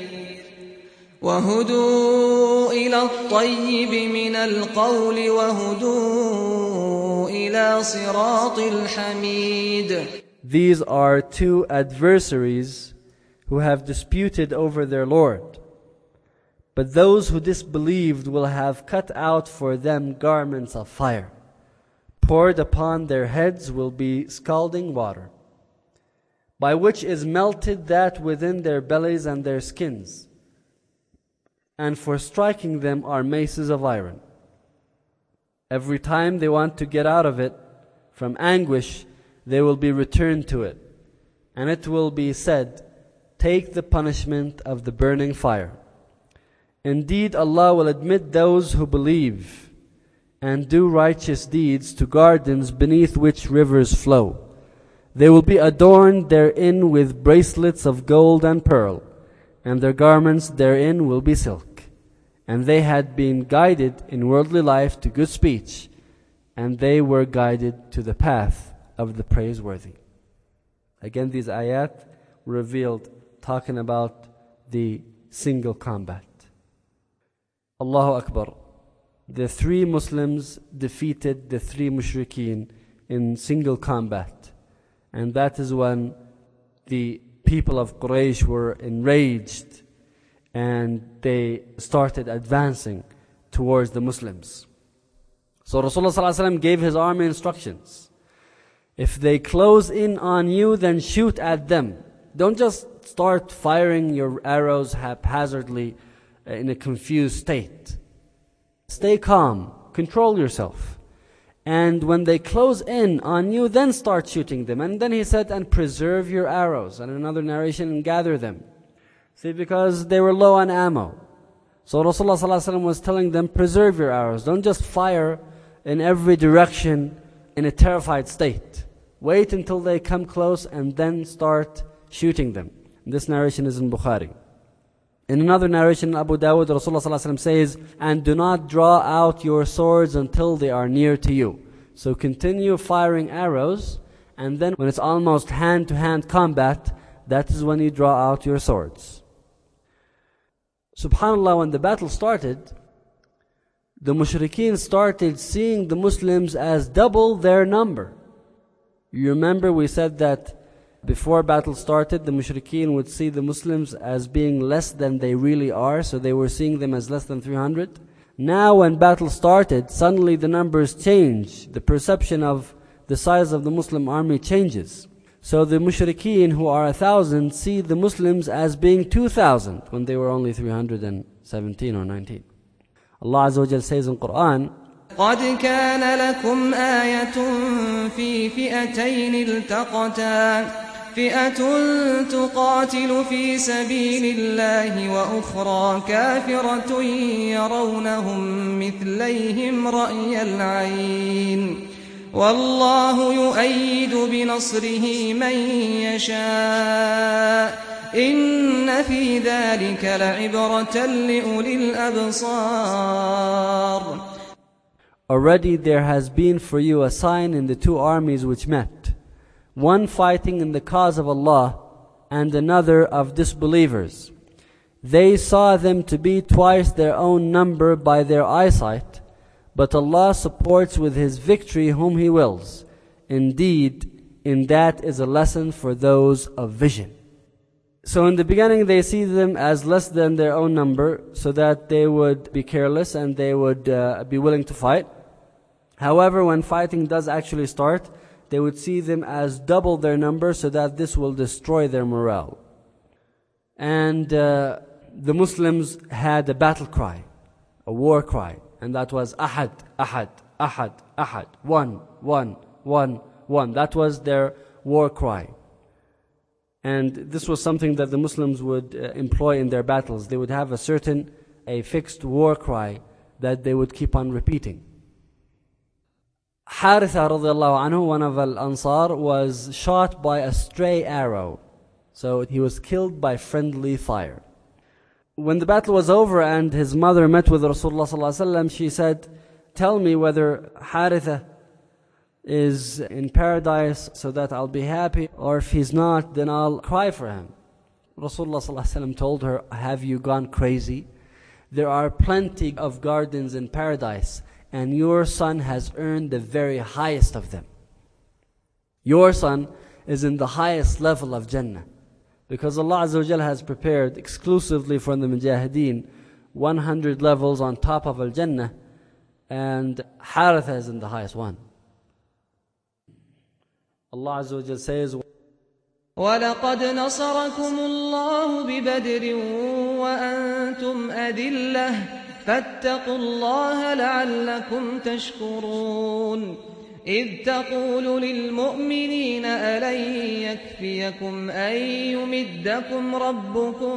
وهدوا إلى الطيب من القول وهدوا إلى صراط الحميد. These are two adversaries who have disputed over their Lord. But those who disbelieved will have cut out for them garments of fire. Poured upon their heads will be scalding water, by which is melted that within their bellies and their skins. And for striking them are maces of iron. Every time they want to get out of it, from anguish, they will be returned to it. And it will be said, "Take the punishment of the burning fire." Indeed, Allah will admit those who believe and do righteous deeds to gardens beneath which rivers flow. They will be adorned therein with bracelets of gold and pearl, and their garments therein will be silk. And they had been guided in worldly life to good speech, and they were guided to the path of the praiseworthy. Again, these ayat revealed, talking about the single combat. Allahu Akbar. The 3 Muslims defeated the 3 mushrikeen in single combat. And that is when the people of Quraysh were enraged and they started advancing towards the Muslims. So Rasulullah ﷺ gave his army instructions. If they close in on you, then shoot at them. Don't just start firing your arrows haphazardly in a confused state. Stay calm, control yourself. And when they close in on you, then start shooting them. And then he said, and preserve your arrows. And another narration, and gather them. See, because they were low on ammo. So Rasulullah ﷺ was telling them, preserve your arrows. Don't just fire in every direction in a terrified state. Wait until they come close and then start shooting them. This narration is in Bukhari. In another narration in Abu Dawud, Rasulullah ﷺ says, and do not draw out your swords until they are near to you. So continue firing arrows, and then when it's almost hand-to-hand combat, that is when you draw out your swords. SubhanAllah, when the battle started, the mushrikeen started seeing the Muslims as double their number. You remember we said that before battle started, the mushrikeen would see the Muslims as being less than they really are, so they were seeing them as less than 300. Now when battle started, suddenly the numbers change. The perception of the size of the Muslim army changes. So the mushrikeen, who are 1,000, see the Muslims as being 2,000 when they were only 317 or 19. Allah Azza wa Jal says in Quran, قد كان لكم آية في فئتين التقتا فئة تقاتل في سبيل الله وأخرى كافرة يرونهم مثليهم رأي العين والله يؤيد بنصره من يشاء إن في ذلك لعبرة لأولي الأبصار. Already there has been for you a sign in the 2 armies which met, one fighting in the cause of Allah and another of disbelievers. They saw them to be twice their own number by their eyesight, but Allah supports with His victory whom He wills. Indeed, in that is a lesson for those of vision. So in the beginning they see them as less than their own number, so that they would be careless and they would be willing to fight. However, when fighting does actually start, they would see them as double their number, so that this will destroy their morale. And the Muslims had a battle cry, a war cry, and that was Ahad, Ahad, Ahad, Ahad, one, one, one, one. That was their war cry. And this was something that the Muslims would employ in their battles. They would have a fixed war cry that they would keep on repeating. Haritha radiallahu anhu, one of al-Ansar, was shot by a stray arrow. So he was killed by friendly fire. When the battle was over and his mother met with Rasulullah sallallahu alaihi wasallam, she said, tell me whether Haritha is in paradise so that I'll be happy, or if he's not, then I'll cry for him. Rasulullah sallallahu alaihi wasallam told her, have you gone crazy? There are plenty of gardens in paradise, and your son has earned the very highest of them. Your son is in the highest level of Jannah, because Allah Azza wa Jal has prepared exclusively for the Mujahideen 100 levels on top of Al-Jannah, and Haritha is in the highest one. Allah Azza wa Jal says, وَلَقَدْ نَصَرَكُمُ اللَّهُ بِبَدْرٍ وَأَنْتُمْ أَذِلَّةٌ فَاتَّقُوا اللَّهَ لَعَلَّكُمْ تَشْكُرُونَ إِذْ تَقُولُ لِلْمُؤْمِنِينَ أَلَنْ يَكْفِيَكُمْ أَنْ يُمِدَّكُمْ رَبُّكُمْ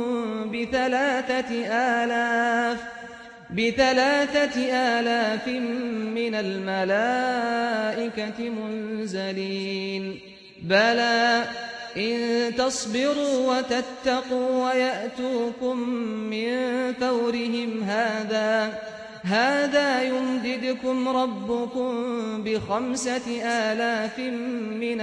ب3,000 مِّنَ الْمَلَائِكَةِ مُنْزَلِينَ بَلَى إِن تَصْبِرُوا وَتَتَّقُوا وَيَأْتُوكُم مِّن فَوْرِهِمْ هَٰذَا هذا يمددكم ربكم ب5000 من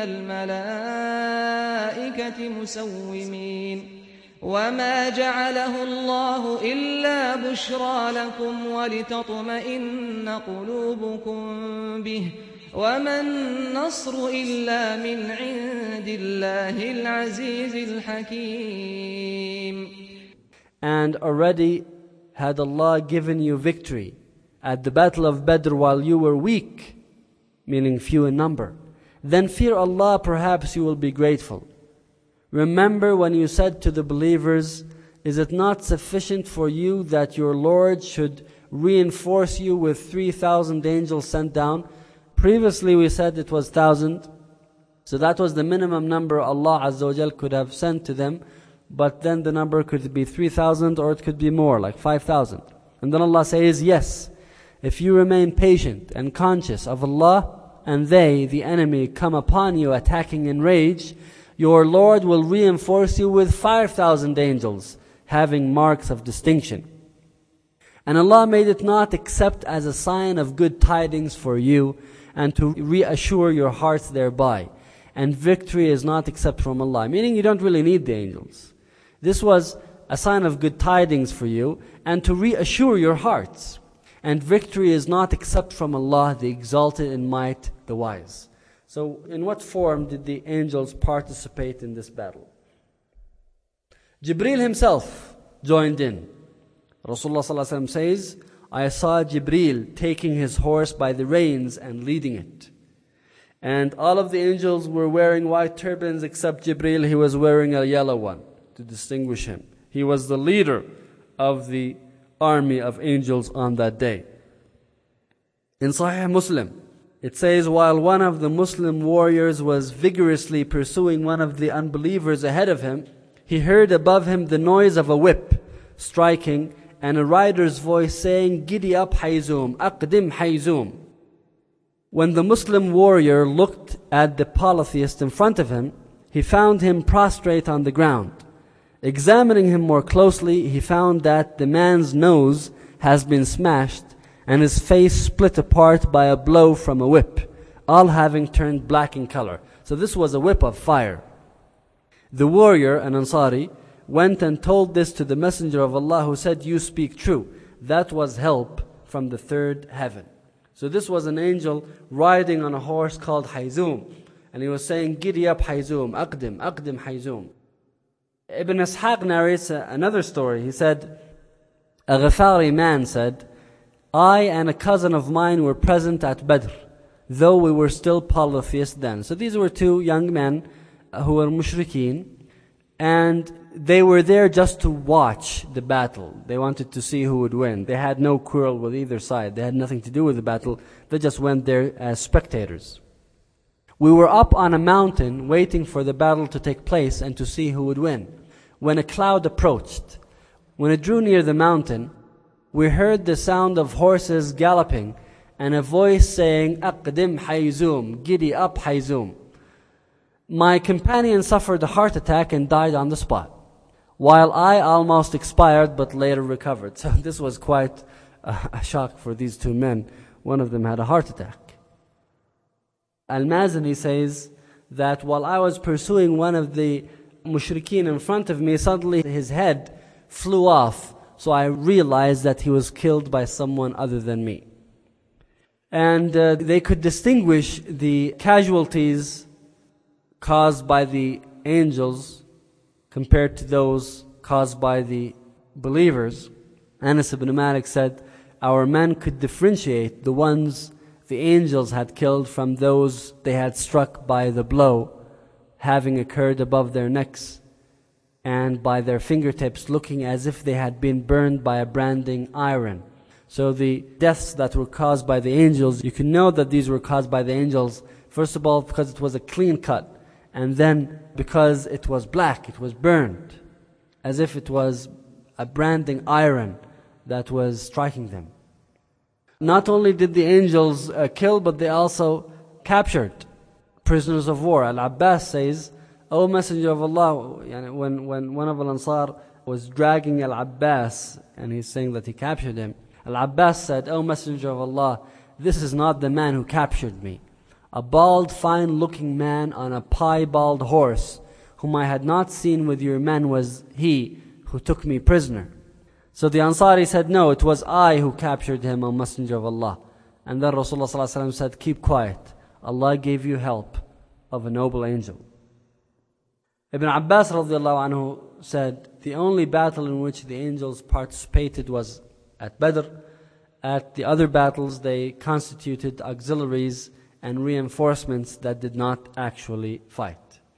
الملائكة مسومين وما جعله الله إلا بشرى لكم ولتطمئن قلوبكم به وما النصر إلا من عند الله العزيز الحكيم. And already had Allah given you victory at the battle of Badr while you were weak, meaning few in number. Then fear Allah, perhaps you will be grateful. Remember when you said to the believers, is it not sufficient for you that your Lord should reinforce you with 3,000 angels sent down? Previously we said it was 1,000. So that was the minimum number Allah Azza wa Jal could have sent to them. But then the number could be 3,000 or it could be more, like 5,000. And then Allah says, yes, if you remain patient and conscious of Allah, and they, the enemy, come upon you attacking in rage, your Lord will reinforce you with 5,000 angels, having marks of distinction. And Allah made it not except as a sign of good tidings for you, and to reassure your hearts thereby. And victory is not except from Allah, meaning you don't really need the angels. This was a sign of good tidings for you, and to reassure your hearts. And victory is not except from Allah, the exalted in might, the wise. So in what form did the angels participate in this battle? Jibreel himself joined in. Rasulullah ﷺ says, I saw Jibreel taking his horse by the reins and leading it. And all of the angels were wearing white turbans except Jibreel, he was wearing a yellow one to distinguish him. He was the leader of the army of angels on that day. In Sahih Muslim, it says, while one of the Muslim warriors was vigorously pursuing one of the unbelievers ahead of him, he heard above him the noise of a whip striking and a rider's voice saying, Giddy up Hayzum, Aqdim Hayzum. When the Muslim warrior looked at the polytheist in front of him, he found him prostrate on the ground. Examining him more closely, he found that the man's nose has been smashed and his face split apart by a blow from a whip, all having turned black in color. So this was a whip of fire. The warrior, an Ansari, went and told this to the Messenger of Allah, who said, you speak true. That was help from the third heaven. So this was an angel riding on a horse called Hayzum. And he was saying, Giddy up Hayzum, Aqdim, Aqdim Hayzum. Ibn Ishaq narrates another story. He said, a Ghafari man said, I and a cousin of mine were present at Badr, though we were still polytheists then. So these were two young men who were mushrikeen, and they were there just to watch the battle. They wanted to see who would win. They had no quarrel with either side. They had nothing to do with the battle. They just went there as spectators. We were up on a mountain waiting for the battle to take place and to see who would win, when a cloud approached. When it drew near the mountain, we heard the sound of horses galloping and a voice saying, Aqdim Hayzum, giddy up Hayzum. My companion suffered a heart attack and died on the spot, while I almost expired but later recovered. So this was quite a shock for these two men. One of them had a heart attack. Al-Mazini says that while I was pursuing one of the mushrikeen in front of me, suddenly his head flew off. So I realized that he was killed by someone other than me. And they could distinguish the casualties caused by the angels compared to those caused by the believers. Anas ibn Malik said, our men could differentiate the ones the angels had killed from those they had struck by the blow having occurred above their necks and by their fingertips looking as if they had been burned by a branding iron. So the deaths that were caused by the angels, you can know that these were caused by the angels, first of all because it was a clean cut, and then because it was black, it was burned, as if it was a branding iron that was striking them. Not only did the angels kill, but they also captured prisoners of war. Al-Abbas says, O Messenger of Allah, when one of Al-Ansar was dragging Al-Abbas, and he's saying that he captured him, Al-Abbas said, O Messenger of Allah, this is not the man who captured me. A bald, fine-looking man on a piebald horse, whom I had not seen with your men, was he who took me prisoner. So the Ansari said, no, it was I who captured him, O Messenger of Allah. And then Rasulullah ﷺ said, keep quiet. Allah gave you help of a noble angel. Ibn Abbas radiallahu anhu said, the only battle in which the angels participated was at Badr. At the other battles, they constituted auxiliaries and reinforcements that did not actually fight.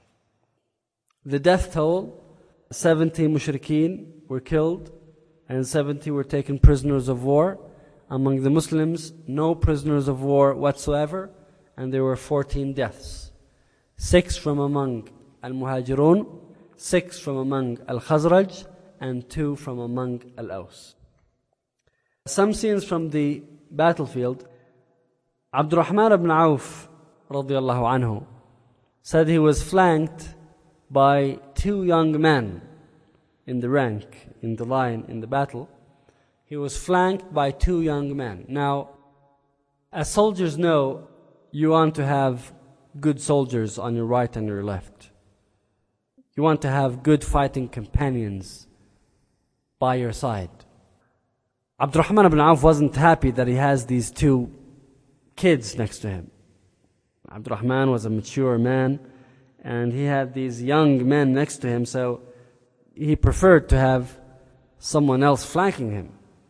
The death toll, 70 mushrikeen were killed and 70 were taken prisoners of war. Among the Muslims, no prisoners of war whatsoever, and there were 14 deaths. 6 from among Al-Muhajirun, 6 from among Al-Khazraj, and 2 from among Al-Aws. Some scenes from the battlefield. Abdurrahman ibn Auf radiallahu anhu said he was flanked by 2 young men in the rank, in the line, in the battle. He was flanked by 2 young men. Now, as soldiers know, you want to have good soldiers on your right and your left. You want to have good fighting companions by your side. Abdurrahman ibn Auf wasn't happy that he has these 2 kids next to him. Abdurrahman was a mature man, and he had these young men next to him, so he preferred to have someone else flanking him.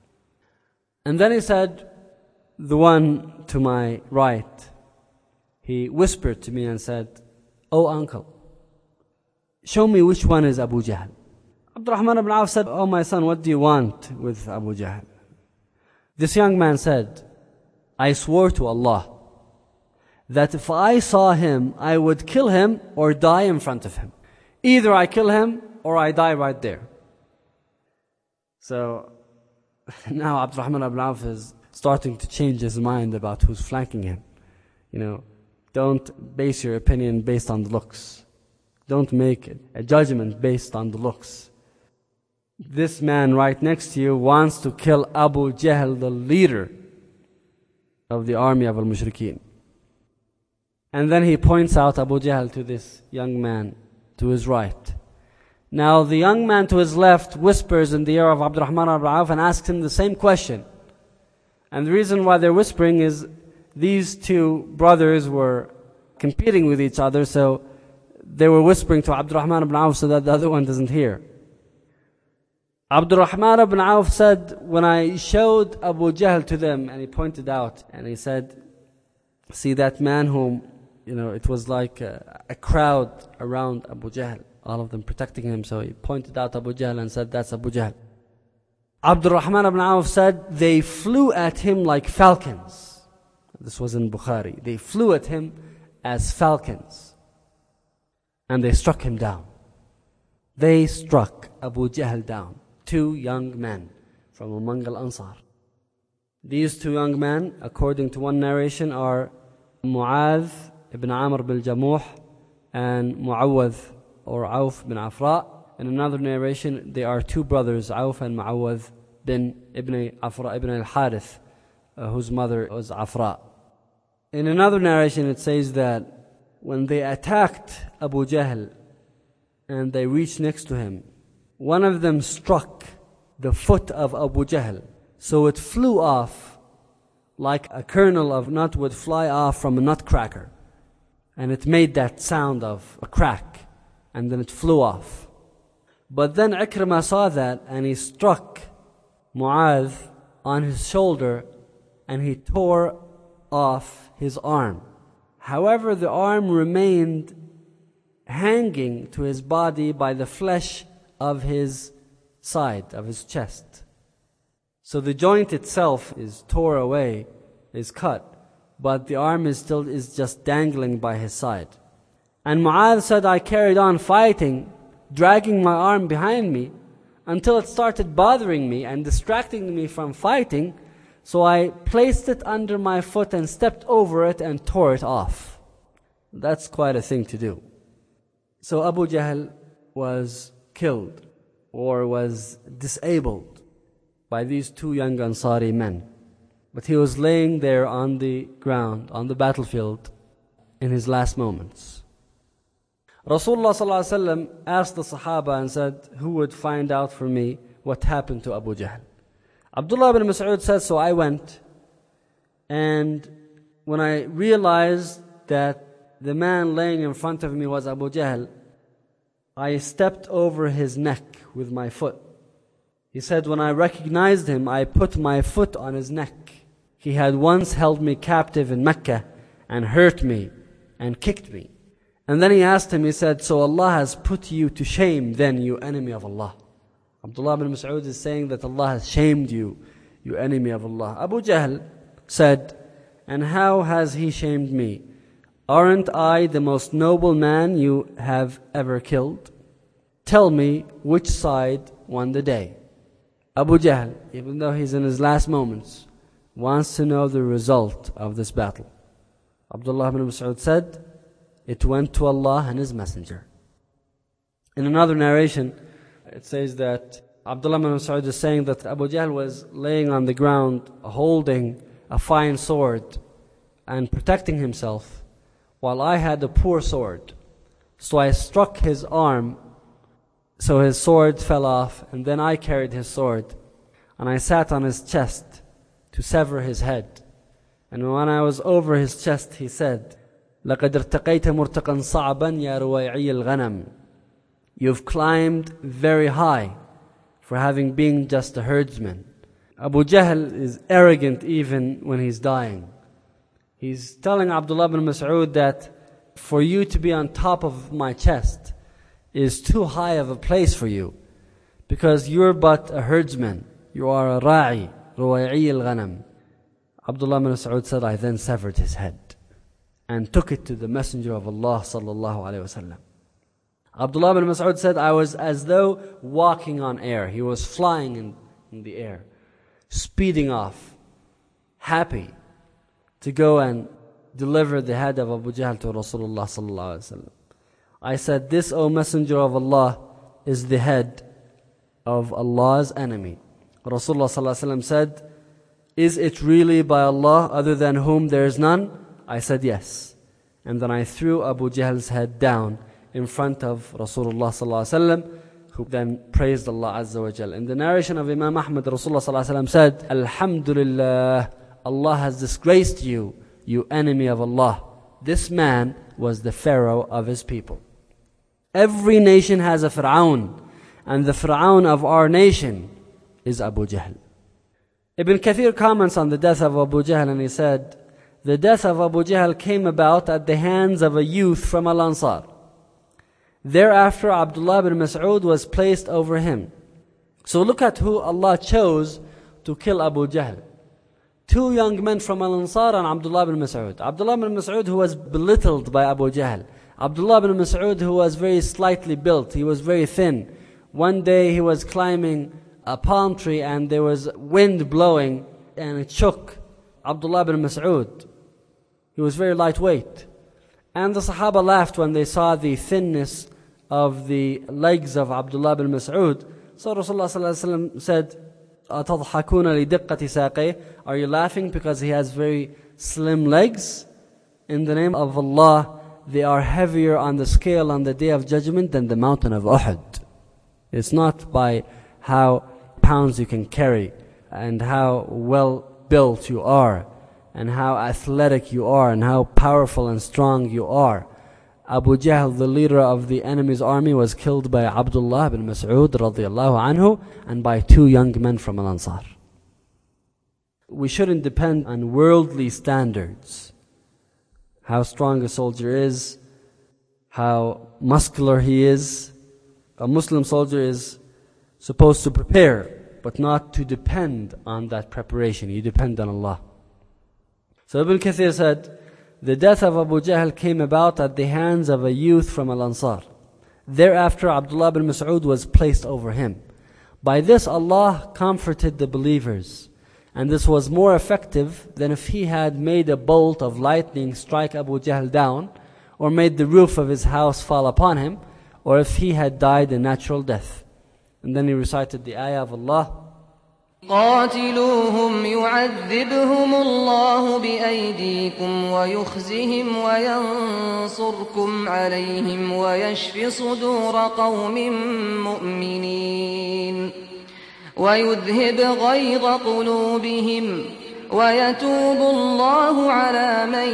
And then he said, the one to my right, he whispered to me and said, "Oh uncle, show me which one is Abu Jahl." Abdurrahman ibn Auf said, "Oh my son, what do you want with Abu Jahl?" This young man said, "I swore to Allah that if I saw him, I would kill him or die in front of him. Either I kill him or I die right there." So now Abdurrahman ibn Auf is starting to change his mind about who's flanking him. Don't base your opinion based on the looks. Don't make a judgment based on the looks. This man right next to you wants to kill Abu Jahl, the leader of the army of al-Mushrikeen. And then he points out Abu Jahl to this young man to his right. Now the young man to his left whispers in the ear of Abdurrahman ibn Auf and asks him the same question. And the reason why they're whispering is these 2 brothers were competing with each other, so they were whispering to Abdurrahman ibn Auf so that the other one doesn't hear. Abdurrahman ibn Auf said, when I showed Abu Jahl to them, and he pointed out, and he said, "See that man whom, it was like a crowd around Abu Jahl, all of them protecting him." So he pointed out Abu Jahl and said, "That's Abu Jahl." Abdurrahman ibn Auf said, they flew at him like falcons. This was in Bukhari. They flew at him as falcons. And they struck him down. They struck Abu Jahl down. 2 young men from among Al-Ansar. These 2 young men, according to one narration, are Mu'adh ibn Amr bil Jamuh and Mu'awwadh or Auf bin Afra. In another narration, they are 2 brothers, Auf and Mu'awwadh bin Ibn Afra ibn al-Harith, whose mother was Afra. In another narration, it says that when they attacked Abu Jahl and they reached next to him, one of them struck the foot of Abu Jahl, so it flew off like a kernel of nut would fly off from a nutcracker. And it made that sound of a crack, and then it flew off. But then Ikrimah saw that, and he struck Mu'adh on his shoulder, and he tore off his arm. However, the arm remained hanging to his body by the flesh of his side, of his chest. So the joint itself is tore away, is cut, but the arm is just dangling by his side. And Mu'adh said, I carried on fighting, dragging my arm behind me, until it started bothering me and distracting me from fighting, so I placed it under my foot and stepped over it and tore it off. That's quite a thing to do. So Abu Jahl was killed or was disabled by these two young Ansari men. But he was laying there on the ground, on the battlefield, in his last moments. Rasulullah ﷺ asked the Sahaba and said, who would find out for me what happened to Abu Jahl? Abdullah ibn Mas'ud said, so I went, and when I realized that the man laying in front of me was Abu Jahl, I stepped over his neck with my foot. He said, when I recognized him, I put my foot on his neck. He had once held me captive in Mecca and hurt me and kicked me. And then he asked him, he said, so Allah has put you to shame then, you enemy of Allah. Abdullah ibn Mas'ud is saying that Allah has shamed you, you enemy of Allah. Abu Jahl said, and how has he shamed me? Aren't I the most noble man you have ever killed? Tell me which side won the day. Abu Jahl, even though he's in his last moments, wants to know the result of this battle. Abdullah ibn Mas'ud said, it went to Allah and His Messenger. In another narration, it says that Abdullah ibn Mas'ud is saying that Abu Jahl was laying on the ground holding a fine sword and protecting himself, while I had a poor sword. So I struck his arm, so his sword fell off, and then I carried his sword, and I sat on his chest to sever his head. And when I was over his chest, he said, لَقَدْ ارْتَقَيْتَ مُرْتَقًا صَعْبًا يَا رُوَيْعِيَ الْغَنَمِ. You've climbed very high for having been just a herdsman. Abu Jahl is arrogant even when he's dying. He's telling Abdullah ibn Mas'ud that for you to be on top of my chest is too high of a place for you, because you're but a herdsman. You are a ra'i, ruwai'i al-ghanam. Abdullah ibn Mas'ud said, I then severed his head and took it to the Messenger of Allah sallallahu alayhi wasallam. Abdullah ibn Mas'ud said, I was as though walking on air. He was flying in the air, speeding off, happy to go and deliver the head of Abu Jahl to Rasulullah sallallahu alayhi wasallam. I said, this, O Messenger of Allah, is the head of Allah's enemy. Rasulullah sallallahu alayhi wasallam said, is it really by Allah other than whom there is none? I said yes. And then I threw Abu Jahl's head down in front of Rasulullah sallallahu alaihi wasallam, who then praised Allah Azza wa Jal. In the narration of Imam Ahmad, Rasulullah sallallahu alaihi wasallam said, Alhamdulillah, Allah has disgraced you, you enemy of Allah. This man was the Pharaoh of his people. Every nation has a Fir'aun, and the Fir'aun of our nation is Abu Jahl. Ibn Kathir comments on the death of Abu Jahl, and he said, the death of Abu Jahl came about at the hands of a youth from Al-Ansar. Thereafter, Abdullah ibn Mas'ud was placed over him. So look at who Allah chose to kill Abu Jahl. Two young men from Al-Ansar and Abdullah ibn Mas'ud. Abdullah ibn Mas'ud, who was belittled by Abu Jahl. Abdullah ibn Mas'ud, who was very slightly built. He was very thin. One day he was climbing a palm tree and there was wind blowing and it shook Abdullah ibn Mas'ud. He was very lightweight. And the Sahaba laughed when they saw the thinness of the legs of Abdullah ibn Mas'ud. So Rasulullah ﷺ said, أَتَضْحَكُونَ لِدِقَّةِ سَاقِهِ. Are you laughing because he has very slim legs? In the name of Allah, they are heavier on the scale on the day of judgment than the mountain of Uhud. It's not by how pounds you can carry and how well built you are and how athletic you are and how powerful and strong you are. Abu Jahl, the leader of the enemy's army, was killed by Abdullah ibn Mas'ud radiyallahu anhu and by two young men from Al-Ansar. We shouldn't depend on worldly standards. How strong a soldier is, how muscular he is. A Muslim soldier is supposed to prepare, but not to depend on that preparation. You depend on Allah. So Ibn Kathir said, the death of Abu Jahl came about at the hands of a youth from Al-Ansar. Thereafter, Abdullah ibn Mas'ud was placed over him. By this, Allah comforted the believers. And this was more effective than if he had made a bolt of lightning strike Abu Jahl down, or made the roof of his house fall upon him, or if he had died a natural death. And then he recited the ayah of Allah, قاتلوهم يعذبهم الله بأيديكم ويخزهم وينصركم عليهم ويشف صدور قوم مؤمنين ويذهب غيظ قلوبهم ويتوب الله على من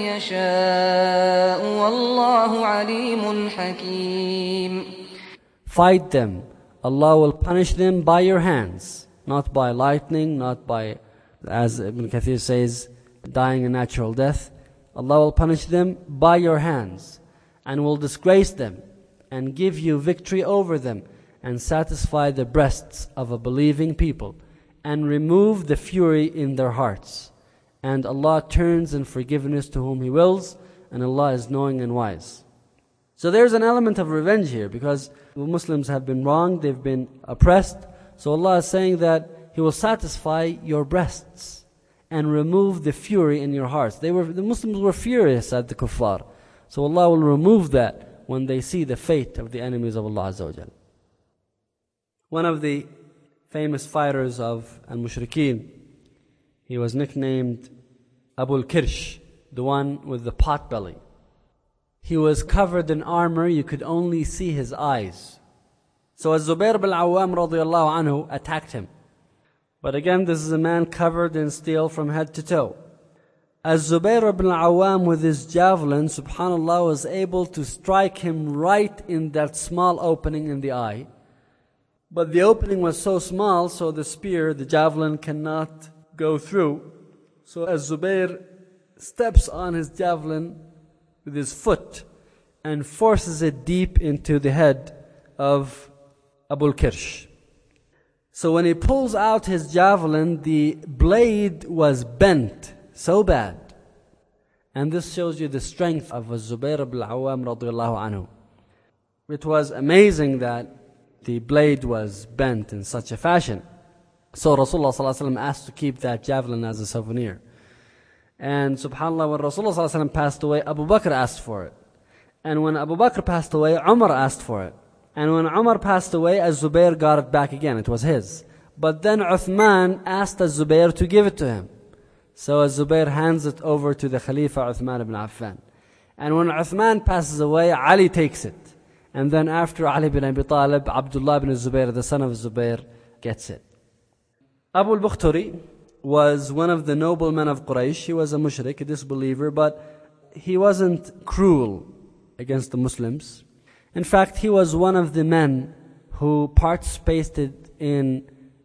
يشاء والله عليم حكيم. Fight them. Allah will punish them by your hands, not by lightning, not by, as Ibn Kathir says, dying a natural death. Allah will punish them by your hands and will disgrace them and give you victory over them and satisfy the breasts of a believing people and remove the fury in their hearts. And Allah turns in forgiveness to whom He wills, and Allah is knowing and wise. So there's an element of revenge here, because the Muslims have been wronged, they've been oppressed. So Allah is saying that He will satisfy your breasts and remove the fury in your hearts. The Muslims were furious at the kuffar. So Allah will remove that when they see the fate of the enemies of Allah Azza wa Jal. One of the famous fighters of al-Mushrikeen, he was nicknamed Abu al-Kirsh, the one with the pot belly. He was covered in armor, you could only see his eyes. So Az-Zubair bin Awwam radiyallahu anhu attacked him. But again, this is a man covered in steel from head to toe. Az-Zubair bin Awwam with his javelin, subhanallah, was able to strike him right in that small opening in the eye. But the opening was so small, so the spear, the javelin, cannot go through. So Az-Zubair steps on his javelin with his foot and forces it deep into the head of Abu al-Kirsh. So when he pulls out his javelin, the blade was bent so bad. And this shows you the strength of Az-Zubair ibn Awwam radiyallahu anhu. It was amazing that the blade was bent in such a fashion. So Rasulullah sallallahu alaihi wasallam asked to keep that javelin as a souvenir. And subhanAllah, when Rasulullah sallallahu alaihi wasallam passed away, Abu Bakr asked for it. And when Abu Bakr passed away, Umar asked for it. And when Umar passed away, Az-Zubair got it back again. It was his. But then Uthman asked Az-Zubair to give it to him. So Az-Zubair hands it over to the Khalifa Uthman ibn Affan. And when Uthman passes away, Ali takes it. And then after Ali bin Abi Talib, Abdullah ibn Zubair, the son of Zubair, gets it. Abu al-Bukhtari was one of the noblemen of Quraysh. He was a mushrik, a disbeliever, but he wasn't cruel against the Muslims. In fact, he was one of the men who participated in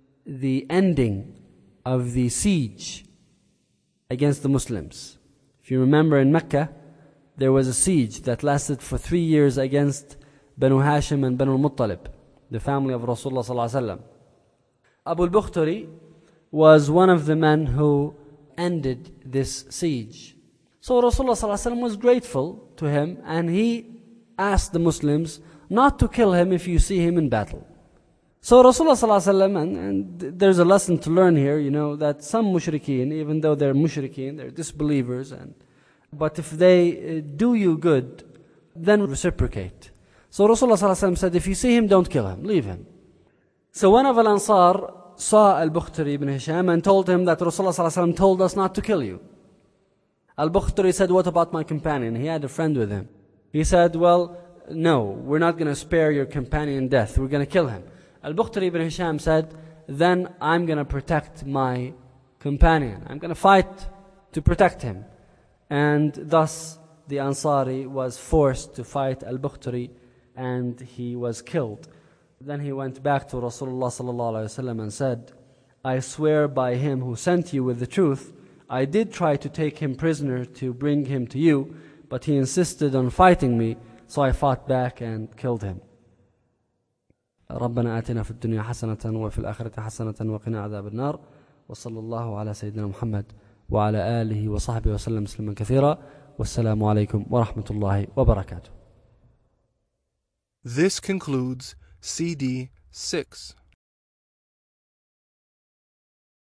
the ending of the siege against the Muslims. If you remember, in Mecca, there was a siege that lasted for 3 years against Banu Hashim and Banu al-Muttalib, the family of Rasulullah sallallahu alaihi wasallam. Abu al-Bukhtari was one of the men who ended this siege. So Rasulullah sallallahu alaihi wasallam was grateful to him, and he asked the Muslims not to kill him if you see him in battle. So Rasulullah sallallahu alaihi wasallam, and there's a lesson to learn here, that some mushrikeen, even though they're mushrikeen, they're disbelievers, but if they do you good, then reciprocate. So Rasulullah sallallahu alaihi wasallam said, if you see him, don't kill him, leave him. So one of Al-Ansar saw Al-Bukhtari ibn Hisham and told him that Rasulullah sallallahu alaihi wasallam told us not to kill you. Al-Bukhtari said, what about my companion? He had a friend with him. He said, well, no, we're not going to spare your companion death. We're going to kill him. Al-Bukhtari ibn Hisham said, then I'm going to protect my companion. I'm going to fight to protect him. And thus the Ansari was forced to fight Al-Bukhtari, and he was killed. Then he went back to Rasulullah sallallahu alaihi wasallam and said, I swear by him who sent you with the truth, I did try to take him prisoner to bring him to you, but he insisted on fighting me, so I fought back and killed him. ربنا آتنا في الدنيا حسنة وفي الآخرة حسنة وقنا عذاب النار وصلى الله على سيدنا محمد وعلى آله وصحبه وسلم تسليما كثيرا والسلام عليكم ورحمة الله وبركاته. This concludes CD 6.